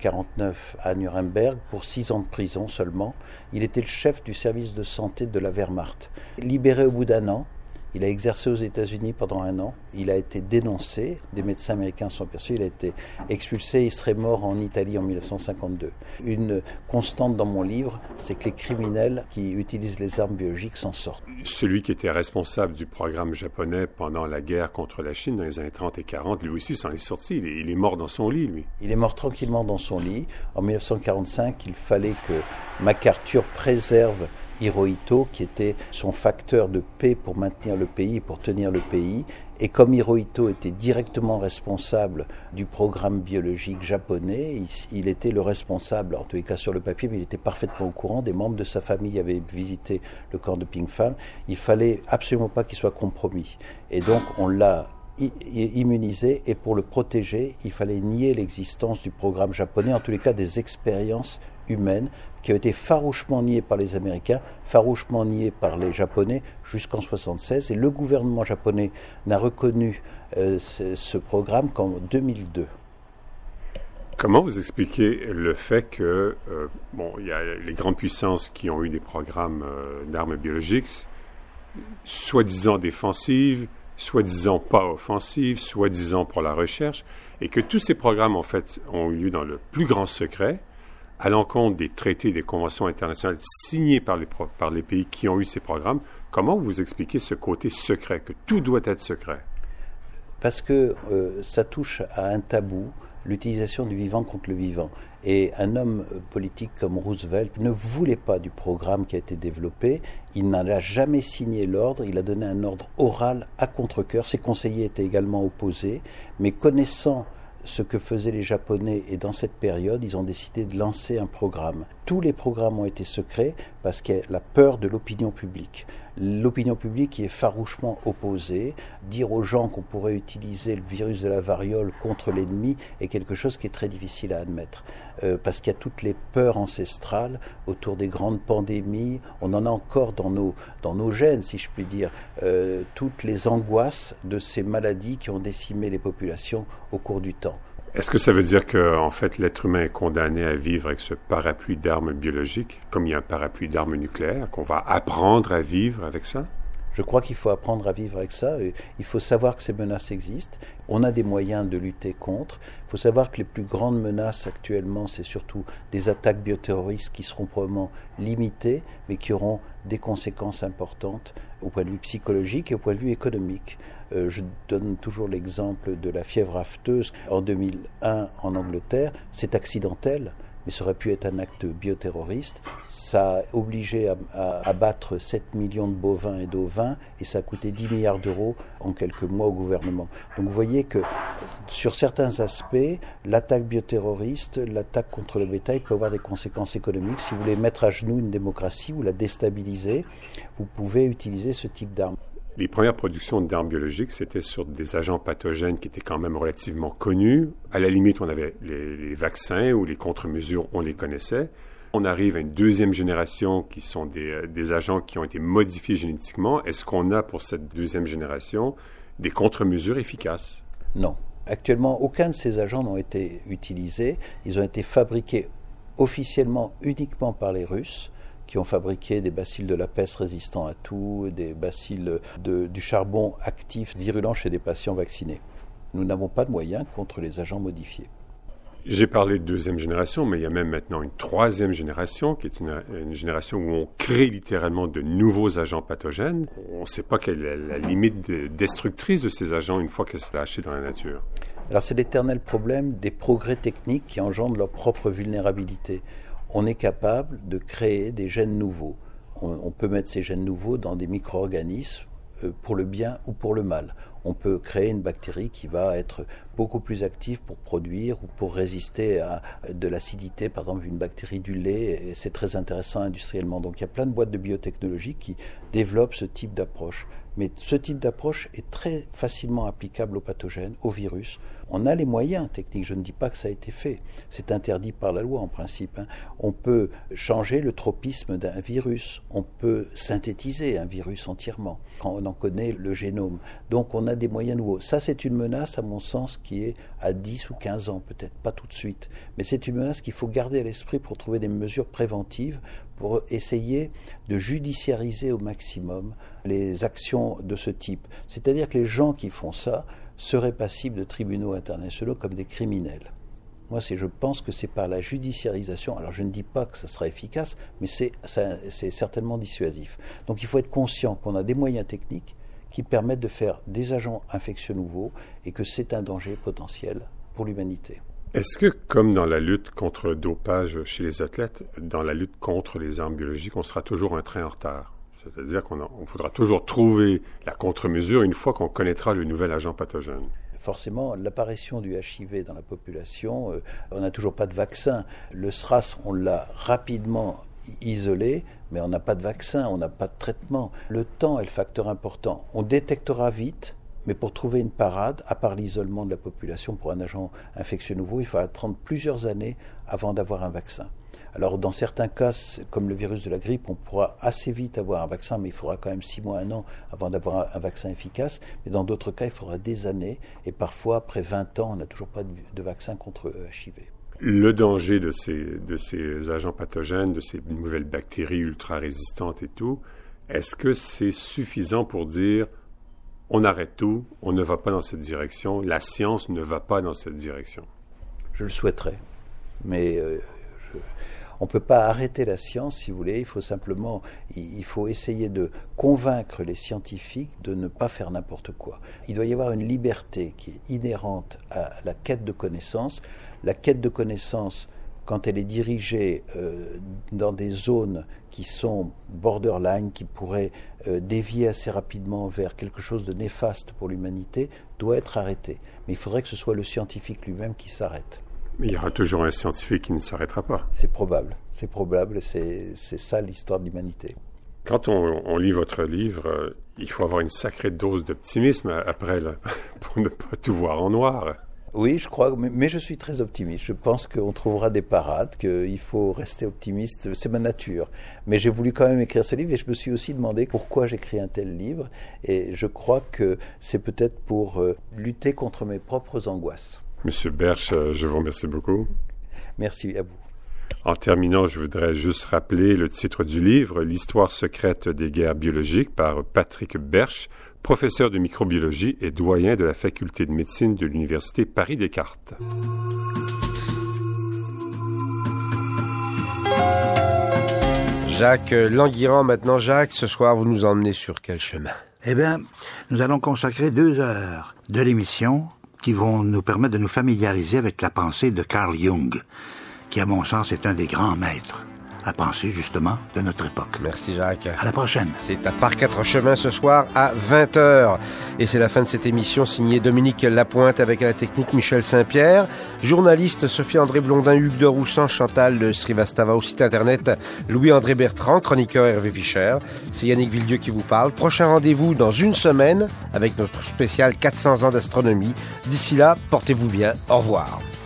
1949 à Nuremberg pour 6 ans de prison seulement. Il était le chef du service de santé de la Wehrmacht. Libéré au bout d'1 an, il a exercé aux États-Unis pendant 1 an. Il a été dénoncé. Des médecins américains sont aperçus. Il a été expulsé. Il serait mort en Italie en 1952. Une constante dans mon livre, c'est que les criminels qui utilisent les armes biologiques s'en sortent. Celui qui était responsable du programme japonais pendant la guerre contre la Chine dans les années 30 et 40, lui aussi s'en est sorti. Il est mort dans son lit, lui. Il est mort tranquillement dans son lit. En 1945, il fallait que MacArthur préserve Hirohito, qui était son facteur de paix pour maintenir le pays, pour tenir le pays. Et comme Hirohito était directement responsable du programme biologique japonais, il était le responsable, en tous les cas sur le papier, mais il était parfaitement au courant. Des membres de sa famille avaient visité le camp de Pingfan. Il fallait absolument pas qu'il soit compromis. Et donc on l'a immunisé, et pour le protéger, il fallait nier l'existence du programme japonais, en tous les cas des expériences humaines qui ont été farouchement niées par les Américains, farouchement niées par les Japonais jusqu'en 1976. Et le gouvernement japonais n'a reconnu ce programme qu'en 2002. Comment vous expliquez le fait que, il y a les grandes puissances qui ont eu des programmes d'armes biologiques, soi-disant défensives, soi-disant pas offensives, soi-disant pour la recherche, et que tous ces programmes, en fait, ont eu lieu dans le plus grand secret, à l'encontre des traités et des conventions internationales signés par les pays qui ont eu ces programmes. Comment vous expliquez ce côté secret, que tout doit être secret? Parce que ça touche à un tabou, l'utilisation du vivant contre le vivant. Et un homme politique comme Roosevelt ne voulait pas du programme qui a été développé. Il n'en a jamais signé l'ordre. Il a donné un ordre oral à contre-cœur. Ses conseillers étaient également opposés. Mais connaissant ce que faisaient les Japonais, et dans cette période, ils ont décidé de lancer un programme. Tous les programmes ont été secrets parce qu'il y a la peur de l'opinion publique. L'opinion publique qui est farouchement opposée. Dire aux gens qu'on pourrait utiliser le virus de la variole contre l'ennemi est quelque chose qui est très difficile à admettre. Parce qu'il y a toutes les peurs ancestrales autour des grandes pandémies. On en a encore dans nos gènes, si je puis dire, toutes les angoisses de ces maladies qui ont décimé les populations au cours du temps. Est-ce que ça veut dire qu'en fait, l'être humain est condamné à vivre avec ce parapluie d'armes biologiques, comme il y a un parapluie d'armes nucléaires, qu'on va apprendre à vivre avec ça? Je crois qu'il faut apprendre à vivre avec ça. Il faut savoir que ces menaces existent. On a des moyens de lutter contre. Il faut savoir que les plus grandes menaces actuellement, c'est surtout des attaques bioterroristes qui seront probablement limitées, mais qui auront des conséquences importantes au point de vue psychologique et au point de vue économique. Je donne toujours l'exemple de la fièvre afteuse en 2001 en Angleterre. C'est accidentel, mais ça aurait pu être un acte bioterroriste. Ça a obligé à abattre 7 millions de bovins et d'ovins, et ça a coûté 10 milliards d'euros en quelques mois au gouvernement. Donc vous voyez que sur certains aspects, l'attaque bioterroriste, l'attaque contre le bétail peut avoir des conséquences économiques. Si vous voulez mettre à genoux une démocratie ou la déstabiliser, vous pouvez utiliser ce type d'armes. Les premières productions d'armes biologiques, c'était sur des agents pathogènes qui étaient quand même relativement connus. À la limite, on avait les vaccins ou les contre-mesures, on les connaissait. On arrive à une deuxième génération qui sont des agents qui ont été modifiés génétiquement. Est-ce qu'on a pour cette deuxième génération des contre-mesures efficaces? Non. Actuellement, aucun de ces agents n'ont été utilisés. Ils ont été fabriqués officiellement uniquement par les Russes, qui ont fabriqué des bacilles de la peste résistants à tout, des bacilles du charbon actif virulent chez des patients vaccinés. Nous n'avons pas de moyens contre les agents modifiés. J'ai parlé de deuxième génération, mais il y a même maintenant une troisième génération, qui est une génération où on crée littéralement de nouveaux agents pathogènes. On ne sait pas quelle est la limite destructrice de ces agents une fois qu'ils sont lâchés dans la nature. Alors c'est l'éternel problème des progrès techniques qui engendrent leur propre vulnérabilité. On est capable de créer des gènes nouveaux. On peut mettre ces gènes nouveaux dans des micro-organismes pour le bien ou pour le mal. On peut créer une bactérie qui va être beaucoup plus active pour produire ou pour résister à de l'acidité, par exemple une bactérie du lait, et c'est très intéressant industriellement. Donc il y a plein de boîtes de biotechnologie qui développent ce type d'approche. Mais ce type d'approche est très facilement applicable aux pathogènes, aux virus. On a les moyens techniques, je ne dis pas que ça a été fait. C'est interdit par la loi en principe. On peut changer le tropisme d'un virus, on peut synthétiser un virus entièrement, quand on en connaît le génome. Donc on a des moyens nouveaux. Ça, c'est une menace, à mon sens, qui est à 10 ou 15 ans, peut-être pas tout de suite. Mais c'est une menace qu'il faut garder à l'esprit pour trouver des mesures préventives, pour essayer de judiciariser au maximum les actions de ce type. C'est-à-dire que les gens qui font ça seraient passibles de tribunaux internationaux comme des criminels. Moi, je pense que c'est par la judiciarisation, alors je ne dis pas que ça sera efficace, mais c'est certainement dissuasif. Donc il faut être conscient qu'on a des moyens techniques qui permettent de faire des agents infectieux nouveaux et que c'est un danger potentiel pour l'humanité. Est-ce que, comme dans la lutte contre le dopage chez les athlètes, dans la lutte contre les armes biologiques, on sera toujours un train en retard? C'est-à-dire qu'on faudra toujours trouver la contre-mesure une fois qu'on connaîtra le nouvel agent pathogène. Forcément, l'apparition du HIV dans la population, on n'a toujours pas de vaccin. Le SRAS, on l'a rapidement isolé, mais on n'a pas de vaccin, on n'a pas de traitement. Le temps est le facteur important. On détectera vite, mais pour trouver une parade, à part l'isolement de la population pour un agent infectieux nouveau, il faut attendre plusieurs années avant d'avoir un vaccin. Alors dans certains cas, comme le virus de la grippe, on pourra assez vite avoir un vaccin, mais il faudra quand même 6 mois, 1 an avant d'avoir un vaccin efficace. Mais dans d'autres cas, il faudra des années, et parfois, après 20 ans, on n'a toujours pas de vaccin contre HIV. Le danger de ces agents pathogènes, de ces nouvelles bactéries ultra résistantes et tout, est-ce que c'est suffisant pour dire on arrête tout, on ne va pas dans cette direction, la science ne va pas dans cette direction? Je le souhaiterais, mais on ne peut pas arrêter la science, si vous voulez. Il faut essayer de convaincre les scientifiques de ne pas faire n'importe quoi. Il doit y avoir une liberté qui est inhérente à la quête de connaissances. La quête de connaissances, quand elle est dirigée dans des zones qui sont borderline, qui pourraient dévier assez rapidement vers quelque chose de néfaste pour l'humanité, doit être arrêtée. Mais il faudrait que ce soit le scientifique lui-même qui s'arrête. Mais il y aura toujours un scientifique qui ne s'arrêtera pas. C'est probable, c'est ça l'histoire de l'humanité. Quand on lit votre livre, il faut avoir une sacrée dose d'optimisme après, là, pour ne pas tout voir en noir. Oui, je crois, mais je suis très optimiste. Je pense qu'on trouvera des parades, qu'il faut rester optimiste, c'est ma nature. Mais j'ai voulu quand même écrire ce livre et je me suis aussi demandé pourquoi j'écris un tel livre. Et je crois que c'est peut-être pour lutter contre mes propres angoisses. Monsieur Bersch, je vous remercie beaucoup. Merci à vous. En terminant, je voudrais juste rappeler le titre du livre, L'histoire secrète des guerres biologiques par Patrick Bersch, professeur de microbiologie et doyen de la faculté de médecine de l'Université Paris-Descartes. Jacques Languirand, maintenant. Jacques, ce soir, vous nous emmenez sur quel chemin? Eh bien, nous allons consacrer 2 heures de l'émission qui vont nous permettre de nous familiariser avec la pensée de Carl Jung, qui, à mon sens, est un des grands maîtres à penser, justement, de notre époque. Merci, Jacques. À la prochaine. C'est à Parc 4 Chemins ce soir à 20h. Et c'est la fin de cette émission signée Dominique Lapointe avec à la technique Michel Saint-Pierre, journaliste Sophie-André Blondin, Hugues de Roussan, Chantal Srivastava au site internet Louis-André Bertrand, chroniqueur Hervé Fischer. C'est Yannick Villedieu qui vous parle. Prochain rendez-vous dans une semaine avec notre spécial 400 ans d'astronomie. D'ici là, portez-vous bien. Au revoir.